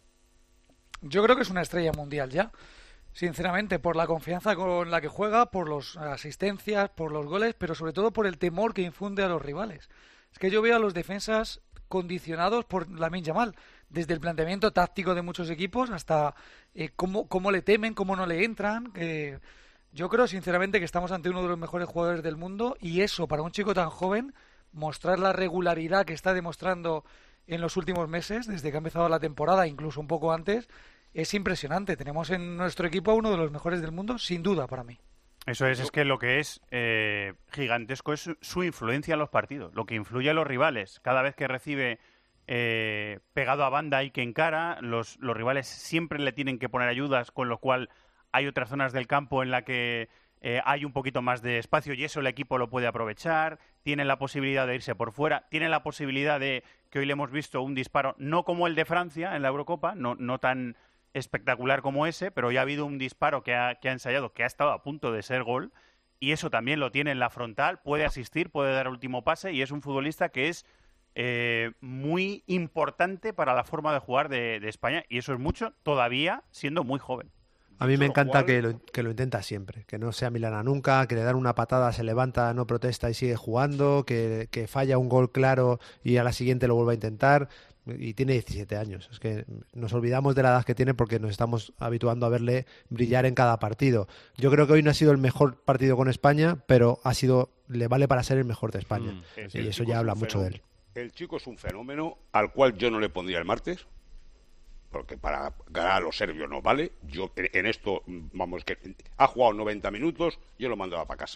Yo creo que es una estrella mundial ya, sinceramente, por la confianza con la que juega, por las asistencias, por los goles, pero sobre todo por el temor que infunde a los rivales. Es que yo veo a los defensas condicionados por Lamine Yamal, desde el planteamiento táctico de muchos equipos hasta eh, cómo, cómo le temen, cómo no le entran. Eh, yo creo sinceramente que estamos ante uno de los mejores jugadores del mundo y eso, para un chico tan joven, mostrar la regularidad que está demostrando en los últimos meses, desde que ha empezado la temporada, incluso un poco antes, es impresionante. Tenemos en nuestro equipo a uno de los mejores del mundo, sin duda, para mí. Eso es, es que lo que es eh, gigantesco es su, su influencia en los partidos, lo que influye a los rivales. Cada vez que recibe eh, pegado a banda y que encara, los, los rivales siempre le tienen que poner ayudas, con lo cual hay otras zonas del campo en la que eh, hay un poquito más de espacio y eso el equipo lo puede aprovechar. Tienen la posibilidad de irse por fuera, tienen la posibilidad de, que hoy le hemos visto un disparo, no como el de Francia en la Eurocopa, no, no tan espectacular como ese, pero ya ha habido un disparo que ha, que ha ensayado, que ha estado a punto de ser gol, y eso también lo tiene en la frontal, puede asistir, puede dar el último pase, y es un futbolista que es eh, muy importante para la forma de jugar de, de España, y eso es mucho, todavía siendo muy joven. A mí me encanta que lo, que lo intenta siempre, que no sea milana nunca, que le dan una patada, se levanta, no protesta y sigue jugando, que, que falla un gol claro y a la siguiente lo vuelve a intentar. Y tiene diecisiete años. Es que nos olvidamos de la edad que tiene porque nos estamos habituando a verle brillar en cada partido. Yo creo que hoy no ha sido el mejor partido con España, pero ha sido, le vale para ser el mejor de España. Mm, y eso chico ya es habla un mucho de fenómeno. él. El chico es un fenómeno al cual yo no le pondría el martes, porque para ganar a los serbios no vale. Yo en esto, vamos, que ha jugado noventa minutos, yo lo mandaba para casa.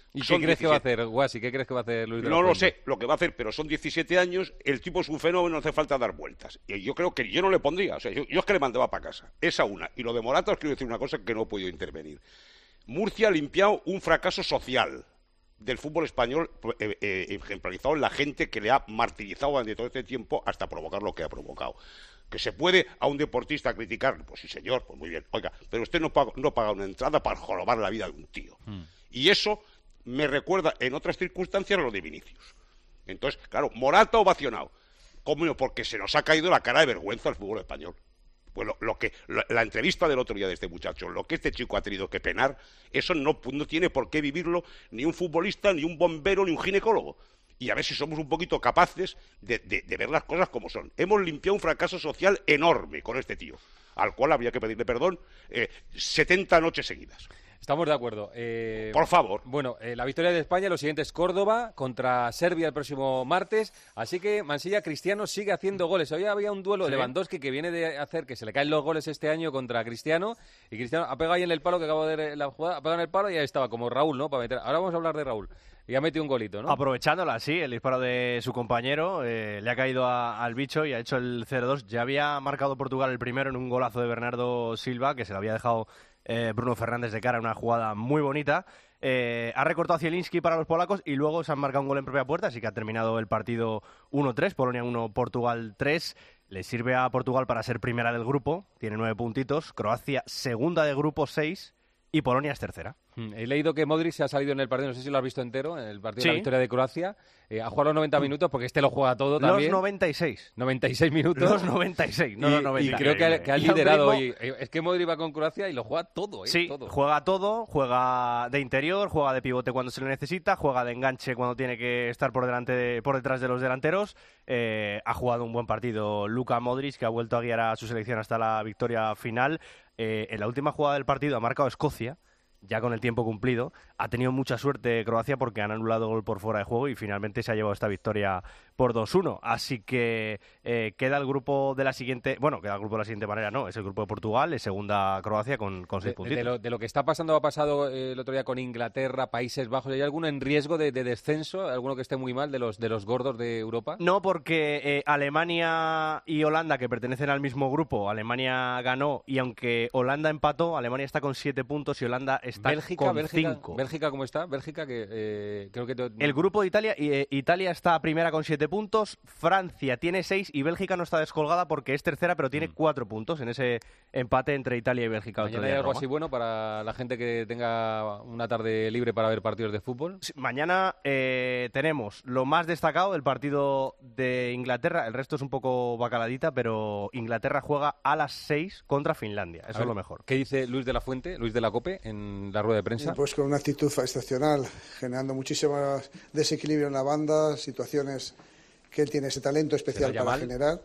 ¿Y Son qué crees diecisiete. que va a hacer, Guasi? ¿Qué crees que va a hacer Luis de la No lo Fuente? sé lo que va a hacer, pero son diecisiete años, el tipo es un fenómeno, no hace falta dar vueltas. Y yo creo que yo no le pondría, o sea, yo, yo es que le mandaba para casa. Esa una. Y lo de Morata os quiero decir una cosa que no he podido intervenir. Murcia ha limpiado un fracaso social del fútbol español eh, eh, ejemplarizado en la gente que le ha martirizado durante todo este tiempo hasta provocar lo que ha provocado. Que se puede a un deportista criticar, pues sí señor, pues muy bien, oiga, pero usted no paga, no paga una entrada para jorobar la vida de un tío. Mm. Y eso me recuerda en otras circunstancias lo de Vinicius. Entonces, claro, Morata ovacionado. ¿Cómo? Porque se nos ha caído la cara de vergüenza al fútbol español. Pues lo, lo que la, la entrevista del otro día de este muchacho, lo que este chico ha tenido que penar, eso no, no tiene por qué vivirlo ni un futbolista, ni un bombero, ni un ginecólogo. Y a ver si somos un poquito capaces de, de, de ver las cosas como son. Hemos limpiado un fracaso social enorme con este tío, al cual habría que pedirle perdón eh, setenta noches seguidas. Estamos de acuerdo. Eh, Por favor. Bueno, eh, la victoria de España, lo siguiente es Córdoba contra Serbia el próximo martes. Así que Mansilla, Cristiano sigue haciendo goles. Hoy había un duelo de Sí. Lewandowski que viene de hacer que se le caen los goles este año contra Cristiano. Y Cristiano ha pegado ahí en el palo, que acabo de ver la jugada, ha pegado en el palo y ahí estaba, como Raúl, ¿no? Para meter. Ahora vamos a hablar de Raúl. Y ha metido un golito, ¿no? Aprovechándola, sí, el disparo de su compañero, eh, le ha caído a- al bicho y ha hecho el cero dos. Ya había marcado Portugal el primero en un golazo de Bernardo Silva, que se le había dejado eh, Bruno Fernández de cara, una jugada muy bonita. Eh, ha recortado a Zielinski para los polacos y luego se han marcado un gol en propia puerta, así que ha terminado el partido uno tres, Polonia uno, Portugal tres. Le sirve a Portugal para ser primera del grupo, tiene nueve puntitos. Croacia segunda de grupo, seis. Y Polonia es tercera. Mm, He leído que Modric se ha salido en el partido, no sé si lo has visto entero, en el partido de la Sí. victoria de Croacia. Eh, ha jugado los noventa minutos porque este lo juega todo Los también. noventa y seis. noventa y seis minutos. Los noventa y seis, no y, los noventa. y creo que ha, que ha Y a un liderado ritmo- hoy. Eh, Es que Modric va con Croacia y lo juega todo, ¿eh? Sí, todo. juega todo, juega de interior, juega de pivote cuando se le necesita, juega de enganche cuando tiene que estar por delante de- por detrás de los delanteros. Eh, ha jugado un buen partido Luka Modric, que ha vuelto a guiar a su selección hasta la victoria final. Eh, en la última jugada del partido ha marcado Escocia, ya con el tiempo cumplido. Ha tenido mucha suerte Croacia porque han anulado gol por fuera de juego y finalmente se ha llevado esta victoria por dos uno. Así que eh, queda el grupo de la siguiente... Bueno, queda el grupo de la siguiente manera, no. Es el grupo de Portugal, es segunda Croacia con, con seis De, puntitos. de lo, de lo que está pasando, ha pasado eh, el otro día con Inglaterra, Países Bajos. ¿Hay alguno en riesgo de, de descenso? ¿Alguno que esté muy mal de los, de los gordos de Europa? No, porque eh, Alemania y Holanda, que pertenecen al mismo grupo, Alemania ganó y aunque Holanda empató, Alemania está con siete puntos y Holanda está Bélgica, con Bélgica, cinco. Bélgica, ¿cómo está? Bélgica, que eh, creo que... te- El grupo de Italia, y, eh, Italia está primera con siete puntos, Francia tiene seis y Bélgica no está descolgada porque es tercera, pero tiene cuatro puntos en ese empate entre Italia y Bélgica. otro ¿Mañana día hay en algo Roma. así bueno para la gente que tenga una tarde libre para ver partidos de fútbol? Sí, mañana eh, tenemos lo más destacado, el partido de Inglaterra. El resto es un poco bacaladita, pero Inglaterra juega a las seis contra Finlandia. Eso A ver, es lo mejor. ¿Qué dice Luis de la Fuente, Luis de la Cope, en la rueda de prensa? Pues con una actitud excepcional, generando muchísimo desequilibrio en la banda, situaciones que él tiene ese talento especial ¿Será para Yamal? generar.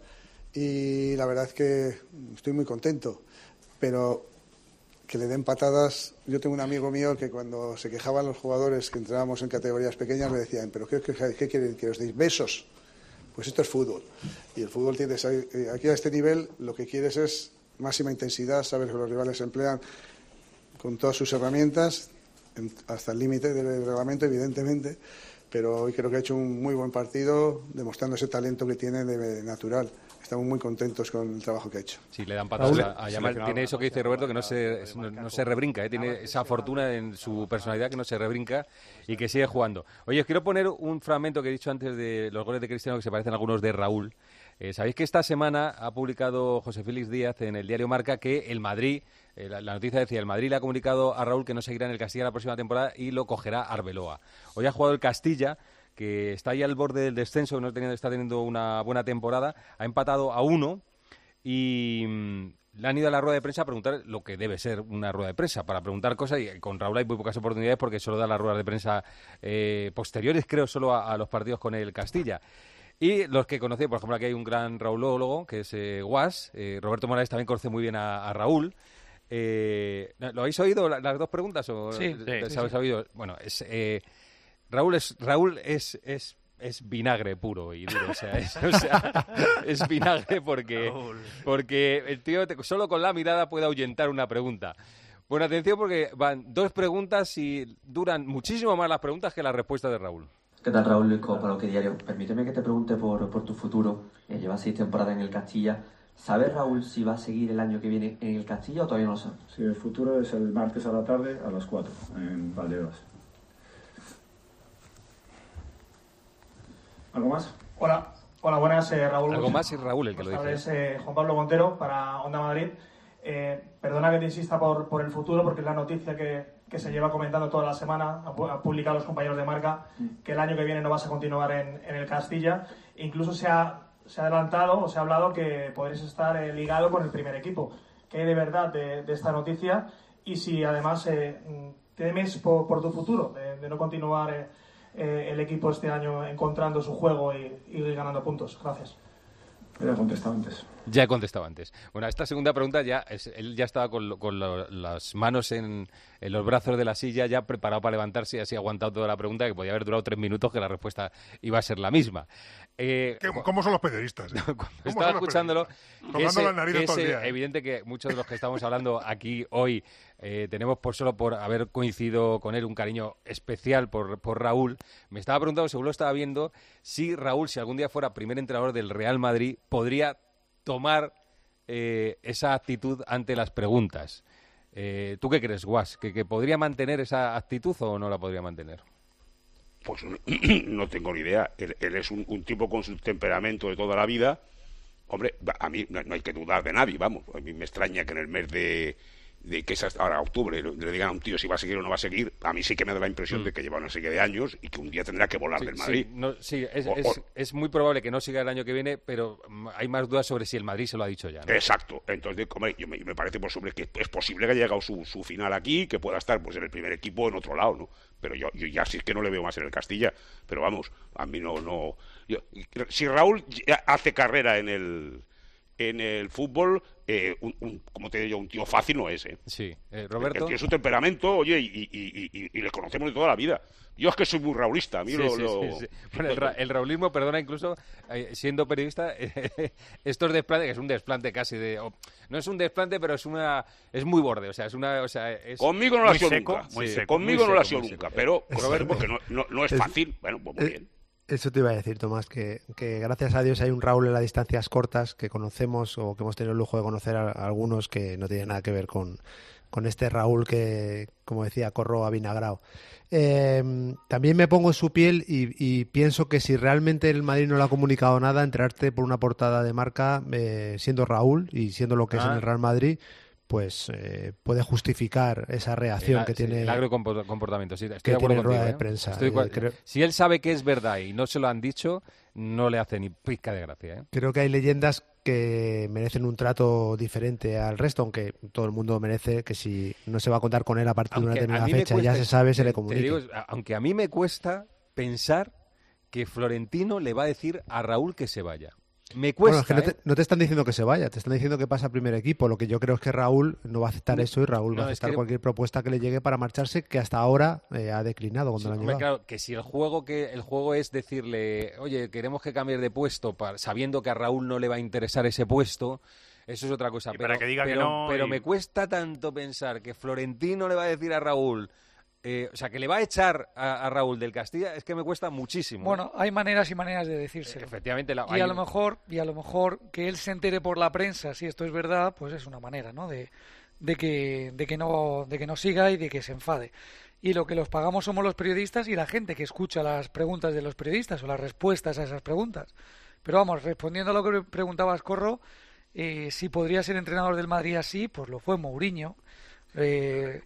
Y la verdad es que estoy muy contento, pero que le den patadas. Yo tengo un amigo mío que cuando se quejaban los jugadores que entrábamos en categorías pequeñas me decían, ¿pero qué, qué, qué quieren que os deis? ¿Besos? Pues esto es fútbol. Y el fútbol tiene, aquí a este nivel lo que quieres es máxima intensidad, saber que los rivales se emplean con todas sus herramientas, en- hasta el límite del reglamento, evidentemente, pero hoy creo que ha hecho un muy buen partido, demostrando ese talento que tiene de natural. Estamos muy contentos con el trabajo que ha hecho. Sí, le dan patadas Raúl. a, a Yamal. Tiene eso que dice Roberto, que no se, no, no se rebrinca, ¿eh? Tiene esa fortuna en su personalidad que no se rebrinca y que sigue jugando. Oye, os quiero poner un fragmento que he dicho antes de los goles de Cristiano que se parecen a algunos de Raúl. Eh, Sabéis que esta semana ha publicado José Félix Díaz en el diario Marca que el Madrid, eh, la, la noticia decía, el Madrid le ha comunicado a Raúl que no seguirá en el Castilla la próxima temporada y lo cogerá Arbeloa. Hoy ha jugado el Castilla, que está ahí al borde del descenso, que no teniendo- está teniendo una buena temporada, ha empatado a uno y mm, le han ido a la rueda de prensa a preguntar lo que debe ser una rueda de prensa, para preguntar cosas, y con Raúl hay muy pocas oportunidades porque solo da las ruedas de prensa eh, posteriores, creo, solo a, a los partidos con el Castilla. Y los que conocí, por ejemplo, aquí hay un gran raulólogo, que es eh, Guas, eh, Roberto Morales también conoce muy bien a, a Raúl. Eh, ¿Lo habéis oído la- las dos preguntas? O, Sí, ¿les sí, sí, habéis sí. oído? Bueno, es... eh, Raúl es Raúl es, es, es vinagre puro y duro, o sea, es, o sea, es vinagre porque, porque el tío te- solo con la mirada puede ahuyentar una pregunta. Bueno, atención porque van dos preguntas y duran muchísimo más las preguntas que las respuestas de Raúl. ¿Qué tal, Raúl? Luis Copa, Lo Que Diario. Permíteme que te pregunte por, por tu futuro. Eh, llevas seis temporadas en el Castilla. ¿Sabes, Raúl, si va a seguir el año que viene en el Castilla o todavía no lo sabes? Sí, el futuro es el martes a la tarde a las cuatro en Valdeorras. ¿Algo más? Hola, hola, buenas, eh, Raúl. Algo más y Raúl el que lo dice. Es eh, Juan Pablo Montero para Onda Madrid. Eh, perdona que te insista por, por el futuro, porque es la noticia que, que se lleva comentando toda la semana, ha publicado los compañeros de Marca, que el año que viene no vas a continuar en, en el Castilla. Incluso se ha, se ha adelantado o se ha hablado que podrías estar eh, ligado con el primer equipo. ¿Qué hay de verdad de, de esta noticia? Y si además eh, temes por, por tu futuro, de, de no continuar eh, eh, el equipo este año encontrando su juego y, y ganando puntos. Gracias. Ya he contestado antes. Ya he contestado antes. Bueno, esta segunda pregunta ya es, él ya estaba con, lo, con lo, las manos en, en los brazos de la silla, ya preparado para levantarse y así ha aguantado toda la pregunta, que podía haber durado tres minutos, que la respuesta iba a ser la misma. Eh, ¿Qué, ¿Cómo son los periodistas? Eh? Estaba escuchándolo. Que es, que es eh, evidente que muchos de los que estamos hablando aquí hoy eh, tenemos por solo por haber coincidido con él un cariño especial por, por Raúl. Me estaba preguntando, según lo estaba viendo, si Raúl, si algún día fuera primer entrenador del Real Madrid, podría tomar eh, esa actitud ante las preguntas. Eh, ¿Tú qué crees, Guas? ¿Que, ¿Que podría mantener esa actitud o no la podría mantener? Pues no tengo ni idea. Él, él es un, un tipo con su temperamento de toda la vida. Hombre, a mí no, no hay que dudar de nadie, vamos. A mí me extraña que en el mes de... de que es hasta ahora octubre, le digan a un tío si va a seguir o no va a seguir. A mí sí que me da la impresión mm. de que lleva una serie de años y que un día tendrá que volar sí, del Madrid. Sí, no, sí es, o, es, o, es muy probable que no siga el año que viene, pero hay más dudas sobre si el Madrid se lo ha dicho ya, ¿no? Exacto. Entonces, hombre, yo me, me parece por sobre que es posible que haya llegado su, su final aquí, que pueda estar pues en el primer equipo en otro lado, ¿no? Pero yo, yo ya sí es que no le veo más en el Castilla. Pero vamos, a mí no... no yo, si Raúl hace carrera en el... en el fútbol, eh, un, un, como te digo, un tío fácil no es, ¿eh? Sí, eh, Roberto. El tío es su temperamento, oye, y, y, y, y, y le conocemos de toda la vida. Yo es que soy muy raulista, a mí sí, lo... Sí, lo... Sí, sí. Bueno, el, ra el raulismo, perdona, incluso eh, siendo periodista, eh, estos desplantes, que es un desplante casi de... Oh, no es un desplante, pero es una... es muy borde, o sea, es una... O sea, es Conmigo no lo ha sido seco, nunca, muy sí, seco, conmigo muy no lo ha seco, sido nunca, pero, Roberto, porque no, no, no es, es fácil, bueno, pues muy es, bien. Eso te iba a decir, Tomás, que, que gracias a Dios hay un Raúl en las distancias cortas que conocemos o que hemos tenido el lujo de conocer a, a algunos que no tienen nada que ver con, con este Raúl que, como decía, corro avinagrao. Eh, también me pongo en su piel y, y pienso que si realmente el Madrid no le ha comunicado nada, enterarte por una portada de Marca, eh, siendo Raúl y siendo lo que ah. es en el Real Madrid, pues eh, puede justificar esa reacción el, que sí, tiene el agrocomportamiento. Sí, estoy que de acuerdo tiene contigo, rueda ¿eh? de prensa. Estoy, eh, creo, si él sabe que es verdad y no se lo han dicho, no le hace ni pizca de gracia, ¿eh? Creo que hay leyendas que merecen un trato diferente al resto, aunque todo el mundo merece que si no se va a contar con él a partir aunque de una determinada fecha, cuesta, ya se sabe, te, se le comunica. Digo, aunque a mí me cuesta pensar que Florentino le va a decir a Raúl que se vaya. Me cuesta, bueno, es que no, te, ¿eh? no te están diciendo que se vaya, te están diciendo que pasa al primer equipo. Lo que yo creo es que Raúl no va a aceptar eso y Raúl no, va a aceptar que... cualquier propuesta que le llegue para marcharse, que hasta ahora eh, ha declinado cuando sí, lo han hombre, llevado. Claro, que si el juego que el juego es decirle, oye, queremos que cambie de puesto, para, sabiendo que a Raúl no le va a interesar ese puesto, eso es otra cosa. Y pero, para que diga pero, que no, pero y... me cuesta tanto pensar que Florentino le va a decir a Raúl... Eh, o sea, que le va a echar a, a Raúl del Castilla, es que me cuesta muchísimo. Bueno, hay maneras y maneras de decírselo. Efectivamente. La, y, hay... a lo mejor, y a lo mejor que él se entere por la prensa si esto es verdad, pues es una manera, ¿no? De, de, que, de, que no, de que no siga y de que se enfade. Y lo que los pagamos somos los periodistas y la gente que escucha las preguntas de los periodistas o las respuestas a esas preguntas. Pero vamos, respondiendo a lo que preguntabas, Corro, eh, si podría ser entrenador del Madrid así, pues lo fue Mourinho. Eh...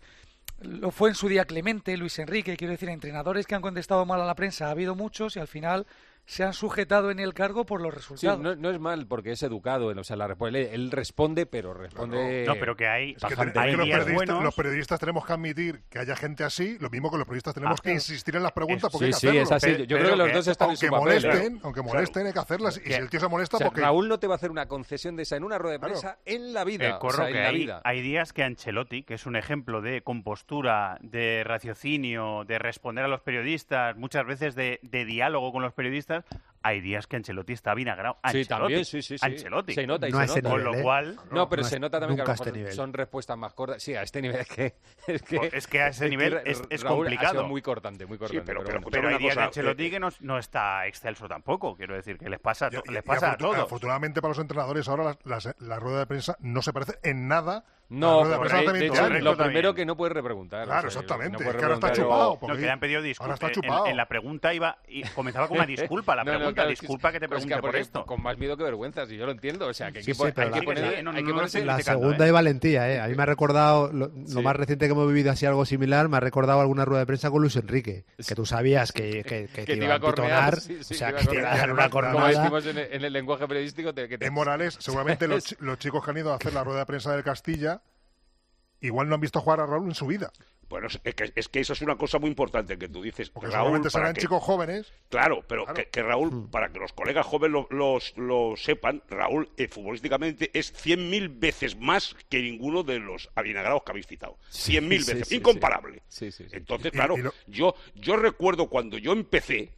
Lo fue en su día Clemente, Luis Enrique, quiero decir, entrenadores que han contestado mal a la prensa, ha habido muchos y al final se han sujetado en el cargo por los resultados. Sí, no, no es mal porque es educado, o sea, la, él, él responde, pero responde... No, no pero que hay... Es que, ten, hay que los, periodistas, buenos... los periodistas tenemos que admitir que haya gente así, lo mismo que los periodistas tenemos ah, que insistir en las preguntas es, porque sí, hay que sí, hacerlo. Es así. Yo pero creo que los dos están aunque en su papel. Molesten, ¿eh? Aunque molesten, claro. hay que hacerlas. Y que, si el tío se molesta, o sea, porque... Raúl no te va a hacer una concesión de esa en una rueda de prensa claro. en la vida. Eh, corro, o sea, que en la hay, vida. hay días que Ancelotti, que es un ejemplo de compostura, de raciocinio, de responder a los periodistas, muchas veces de, de diálogo con los periodistas, hay días que Ancelotti está vinagrado. Sí, Ancelotti. también, sí, sí, sí. Ancelotti. Se nota y no se a ese nota. nivel, Con lo ¿eh? cual... No, pero no se es- nota también que a nunca lo a este mejor nivel. son respuestas más cortas. Sí, a este nivel es que... Es que, Pues es que a ese nivel que es, es Raúl complicado. Ha sido muy cortante, muy cortante. Sí, pero- pero pero- bueno. Pero hay una días de cosa, Ancelotti eh, que no, no está excelso tampoco. Quiero decir, que les pasa, Y- y- les y pasa a afortu- todos. Afortunadamente para los entrenadores ahora la, la- la rueda de prensa no se parece en nada No, a la rueda de porque, prensa de de hecho, Torres. lo primero que no puedes repreguntar. Claro, o sea, exactamente, no puedes es que ahora está repreguntar chupado, luego- porque No, que le han pedido disculpas. ahora está En- chupado. En, la pregunta iba y comenzaba con una disculpa. La No, no, pregunta, claro, es que- disculpa que te pues es pregunte por porque esto. Con más miedo que vergüenza, si yo lo entiendo. O sea, que hay Sí, que, pon- sí, pero hay la- que poner- sí, no, hay no, que no ponerse- estoy La criticando, segunda ¿eh? y valentía, ¿eh? A mí me ha recordado, lo, lo Sí. más reciente que hemos vivido así algo similar, me ha recordado alguna rueda de prensa con Luis Enrique, que tú sabías que, que, que, que te te iba a cornear, pitonar, sí, sí, o sea, te que te iba a dar una Como cornada. decimos en el, en el lenguaje periodístico, te, que te... En Morales, seguramente los, chi- los chicos que han ido a hacer la rueda de prensa del Castilla igual no han visto jugar a Raúl en su vida. Bueno, es que, es que eso es una cosa muy importante que tú dices. Porque Raúl, seguramente para serán que- chicos jóvenes. Claro, pero Claro. Que, que Raúl, para que los colegas jóvenes lo, los, lo sepan, Raúl eh, futbolísticamente es cien mil veces más que ninguno de los avinagrados que habéis citado. Cien mil sí, veces, sí, incomparable. Sí, sí, sí. Entonces, Y- claro, y lo- yo, yo recuerdo cuando yo empecé,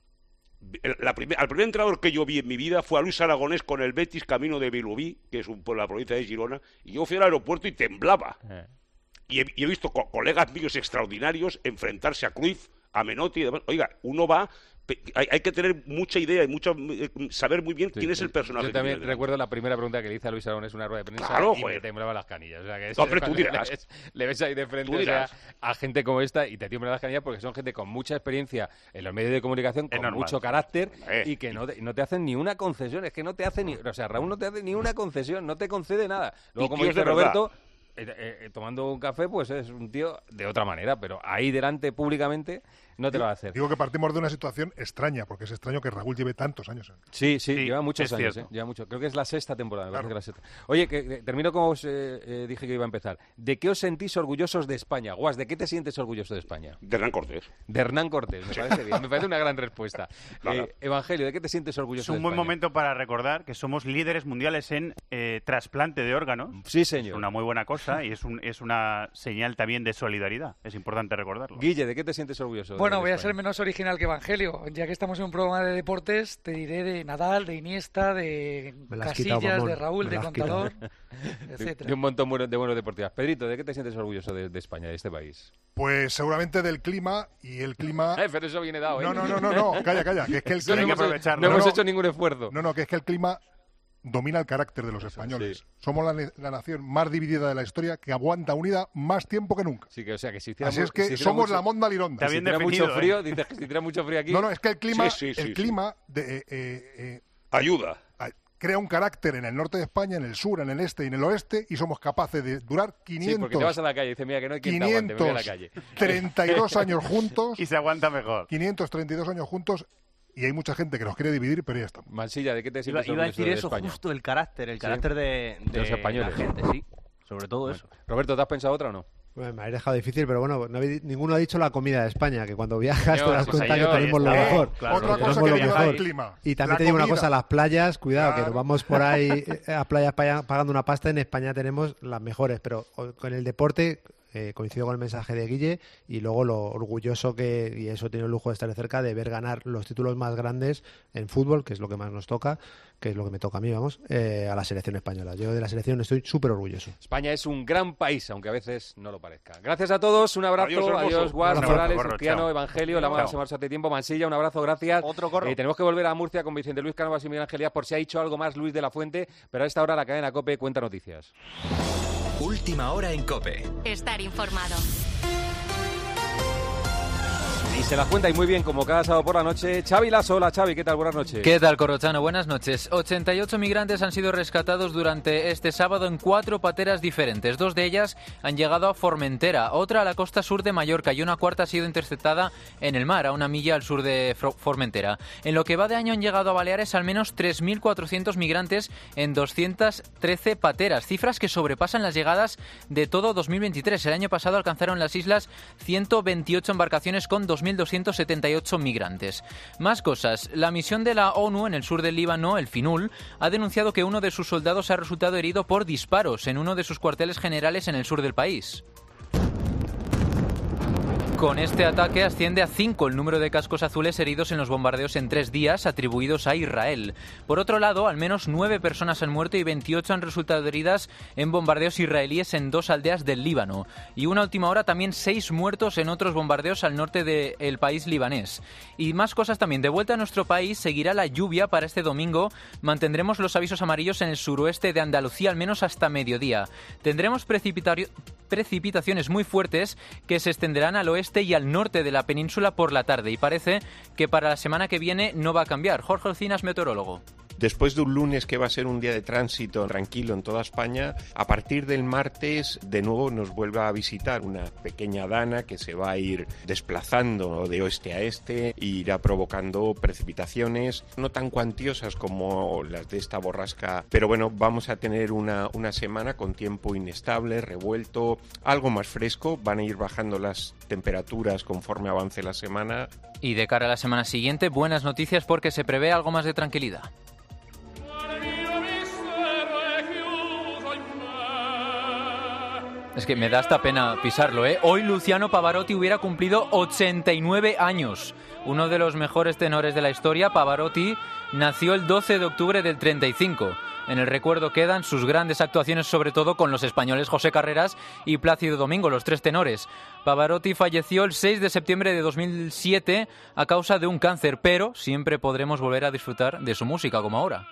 el- la primer, al primer entrenador que yo vi en mi vida fue a Luis Aragonés con el Betis camino de Vilubí, que es un pueblo de la provincia de Girona, y yo fui al aeropuerto y temblaba. Eh. Y he, y he visto co- colegas míos extraordinarios enfrentarse a Cruyff, a Menotti y demás. Oiga, uno va... pe- Hay, hay que tener mucha idea y mucha, eh, saber muy bien Sí, quién es sí. el personaje. Yo que también tiene delante. recuerdo la primera pregunta que le hice a Luis Aragonés en una rueda de prensa Claro, y joder. me temblaban las canillas. O sea, que es- No, hombre, tú cuando dirás. Le ves, le ves ahí de frente Tú o sea, dirás. a gente como esta y te tiemblan las canillas porque son gente con mucha experiencia en los medios de comunicación, con normal. mucho carácter Eh. y que no te, no te hacen ni una concesión. Es que no te hace ni... O sea, Raúl no te hace ni una concesión, no te concede nada. Luego, Y como tíos dice de verdad. Roberto... eh, eh, tomando un café, pues es un tío de otra manera, pero ahí delante públicamente no te lo va a hacer. Digo que partimos de una situación extraña, porque es extraño que Raúl lleve tantos años. en- Sí, sí, Sí, lleva muchos es años, cierto. ¿eh? Lleva mucho. Creo que es la sexta temporada. me Claro. parece que la sexta. Oye, que, que termino como os eh, eh, dije que iba a empezar. ¿De qué os sentís orgullosos de España? Guas, ¿de qué te sientes orgulloso de España? De Hernán Cortés. De Hernán Cortés, me parece bien. Me parece una gran respuesta. Claro. Eh, Evangelio, ¿de qué te sientes Es orgulloso un de buen España? momento para recordar que somos líderes mundiales en eh, trasplante de órganos. Sí, Es señor. una muy buena cosa y es, un, es una señal también de solidaridad. Es importante recordarlo. Guille, ¿de qué te sientes orgulloso? Bueno, de voy a España? ser menos original que Evangelio. Ya que estamos en un programa de deportes, te diré de Nadal, de Iniesta, de Me la has quitado, Casillas, mamón. de Raúl, Me de la has quitado. Contador, De, etcétera. de un montón bueno- de buenos deportivos. Pedrito, ¿de qué te sientes orgulloso de, de España, de este país? Pues seguramente del clima, y el clima... Eh, pero eso viene dado, ¿eh? No, no, no, no, no, calla, calla, que es que el Eso no clima... hemos, aprovecharlo. no No, hemos no. hecho ningún esfuerzo. No, no, que es que el clima domina el carácter de los españoles. sí. Somos la, ne- la nación más dividida de la historia que aguanta unida más tiempo que nunca. Sí, que, o sea, que si hiciera Así mu- es que si hiciera somos mucho- la monda lironda. Está Si bien hiciera definido, mucho ¿eh? frío, dices que si hiciera mucho frío aquí... No, no, es que el clima, Sí, sí, sí, el sí. clima de, eh, eh, eh, Ayuda. a- crea un carácter en el norte de España, en el sur, en el este y en el oeste, y somos capaces de durar Sí, porque te vas a quinientos, la calle y dices, mira, que no hay quien te aguante, me voy a la calle. quinientos treinta y dos años juntos, Y se aguanta mejor. quinientos treinta y dos años juntos, y hay mucha gente que nos quiere dividir, pero ya estamos. Mansilla, ¿de qué te Iba, sientes iba a orgulloso decir de eso, España? justo el carácter, el Sí. carácter de, De los españoles. la gente, sí. Sobre todo Bueno. eso. Roberto, ¿te has pensado otra o no? Bueno, me habéis dejado difícil, pero bueno, no habéis- ninguno ha dicho la comida de España, que cuando viajas Señor, te das pues cuenta señor, que tenemos lo ahí está. mejor. Claro, Otra lo cosa tenemos que lo viaja mejor. el clima. Y también la te digo una comida. cosa, las playas, cuidado, que Claro. nos vamos por ahí eh, a playas paya- pagando una pasta, en España tenemos las mejores, pero o- con el deporte eh, coincido con el mensaje de Guille y luego lo orgulloso que, y eso tiene el lujo de estar de cerca, de ver ganar los títulos más grandes en fútbol, que es lo que más nos toca, que es lo que me toca a mí, vamos, eh, a la selección española. Yo de la selección estoy súper orgulloso. España es un gran país, aunque a veces no lo parezca. Gracias a todos, un abrazo, Adiós, adiós, hermoso. Guas, Un abrazo. Morales, Corro, Cristiano, chao. Evangelio, la Chao. mala se marcha hace tiempo, Mansilla, un abrazo, gracias. Otro corro. Eh, tenemos que volver a Murcia con Vicente Luis Cánovas y Miguel Angelías por si ha dicho algo más Luis de la Fuente, pero a esta hora la cadena COPE cuenta noticias. Última hora en COPE. Estar informado. Y se la cuenta y muy bien, como cada sábado por la noche, Xavi Lasso. Hola Xavi, ¿qué tal? Buenas noches. ¿Qué tal, Corrochano? Buenas noches. ochenta y ocho migrantes han sido rescatados durante este sábado en cuatro pateras diferentes. Dos de ellas han llegado a Formentera, otra a la costa sur de Mallorca y una cuarta ha sido interceptada en el mar, a una milla al sur de Fro- Formentera. En lo que va de año han llegado a Baleares al menos tres mil cuatrocientos migrantes en doscientas trece pateras, cifras que sobrepasan las llegadas de todo dos mil veintitrés. El año pasado alcanzaron las islas ciento veintiocho embarcaciones con dos mil doscientos setenta y ocho migrantes. Más cosas. La misión de la ONU en el sur del Líbano, el FINUL, ha denunciado que uno de sus soldados ha resultado herido por disparos en uno de sus cuarteles generales en el sur del país. Con este ataque asciende a cinco el número de cascos azules heridos en los bombardeos en tres días atribuidos a Israel. Por otro lado, al menos nueve personas han muerto y veintiocho han resultado heridas en bombardeos israelíes en dos aldeas del Líbano. Y una última hora también seis muertos en otros bombardeos al norte del país libanés. Y más cosas también. De vuelta a nuestro país seguirá la lluvia para este domingo. Mantendremos los avisos amarillos en el suroeste de Andalucía al menos hasta mediodía. Tendremos precipitario... precipitaciones muy fuertes que se extenderán al oeste y al norte de la península por la tarde y parece que para la semana que viene no va a cambiar. Jorge Alcinas, meteorólogo. Después de un lunes que va a ser un día de tránsito tranquilo en toda España, a partir del martes de nuevo nos vuelve a visitar una pequeña dana que se va a ir desplazando de oeste a este e irá provocando precipitaciones no tan cuantiosas como las de esta borrasca, pero bueno, vamos a tener una, una semana con tiempo inestable, revuelto, algo más fresco, van a ir bajando las temperaturas conforme avance la semana. Y de cara a la semana siguiente, buenas noticias porque se prevé algo más de tranquilidad. Es que me da hasta pena pisarlo, ¿eh? Hoy Luciano Pavarotti hubiera cumplido ochenta y nueve años. Uno de los mejores tenores de la historia, Pavarotti nació el doce de octubre del treinta y cinco. En el recuerdo quedan sus grandes actuaciones, sobre todo con los españoles José Carreras y Plácido Domingo, los tres tenores. Pavarotti falleció el seis de septiembre de dos mil siete a causa de un cáncer, pero siempre podremos volver a disfrutar de su música como ahora.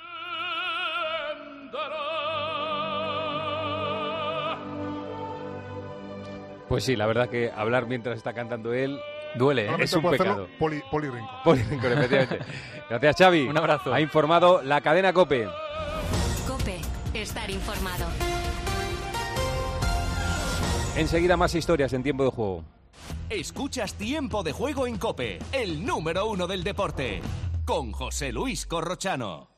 Pues sí, la verdad que hablar mientras está cantando él duele, ¿eh? Es un pecado. Poli, Poli Rincón. Poli Rincón, efectivamente. Gracias, Xavi. Un abrazo. Ha informado la cadena COPE. COPE, estar informado. Enseguida más historias en Tiempo de Juego. Escuchas Tiempo de Juego en COPE, el número uno del deporte, con José Luis Corrochano.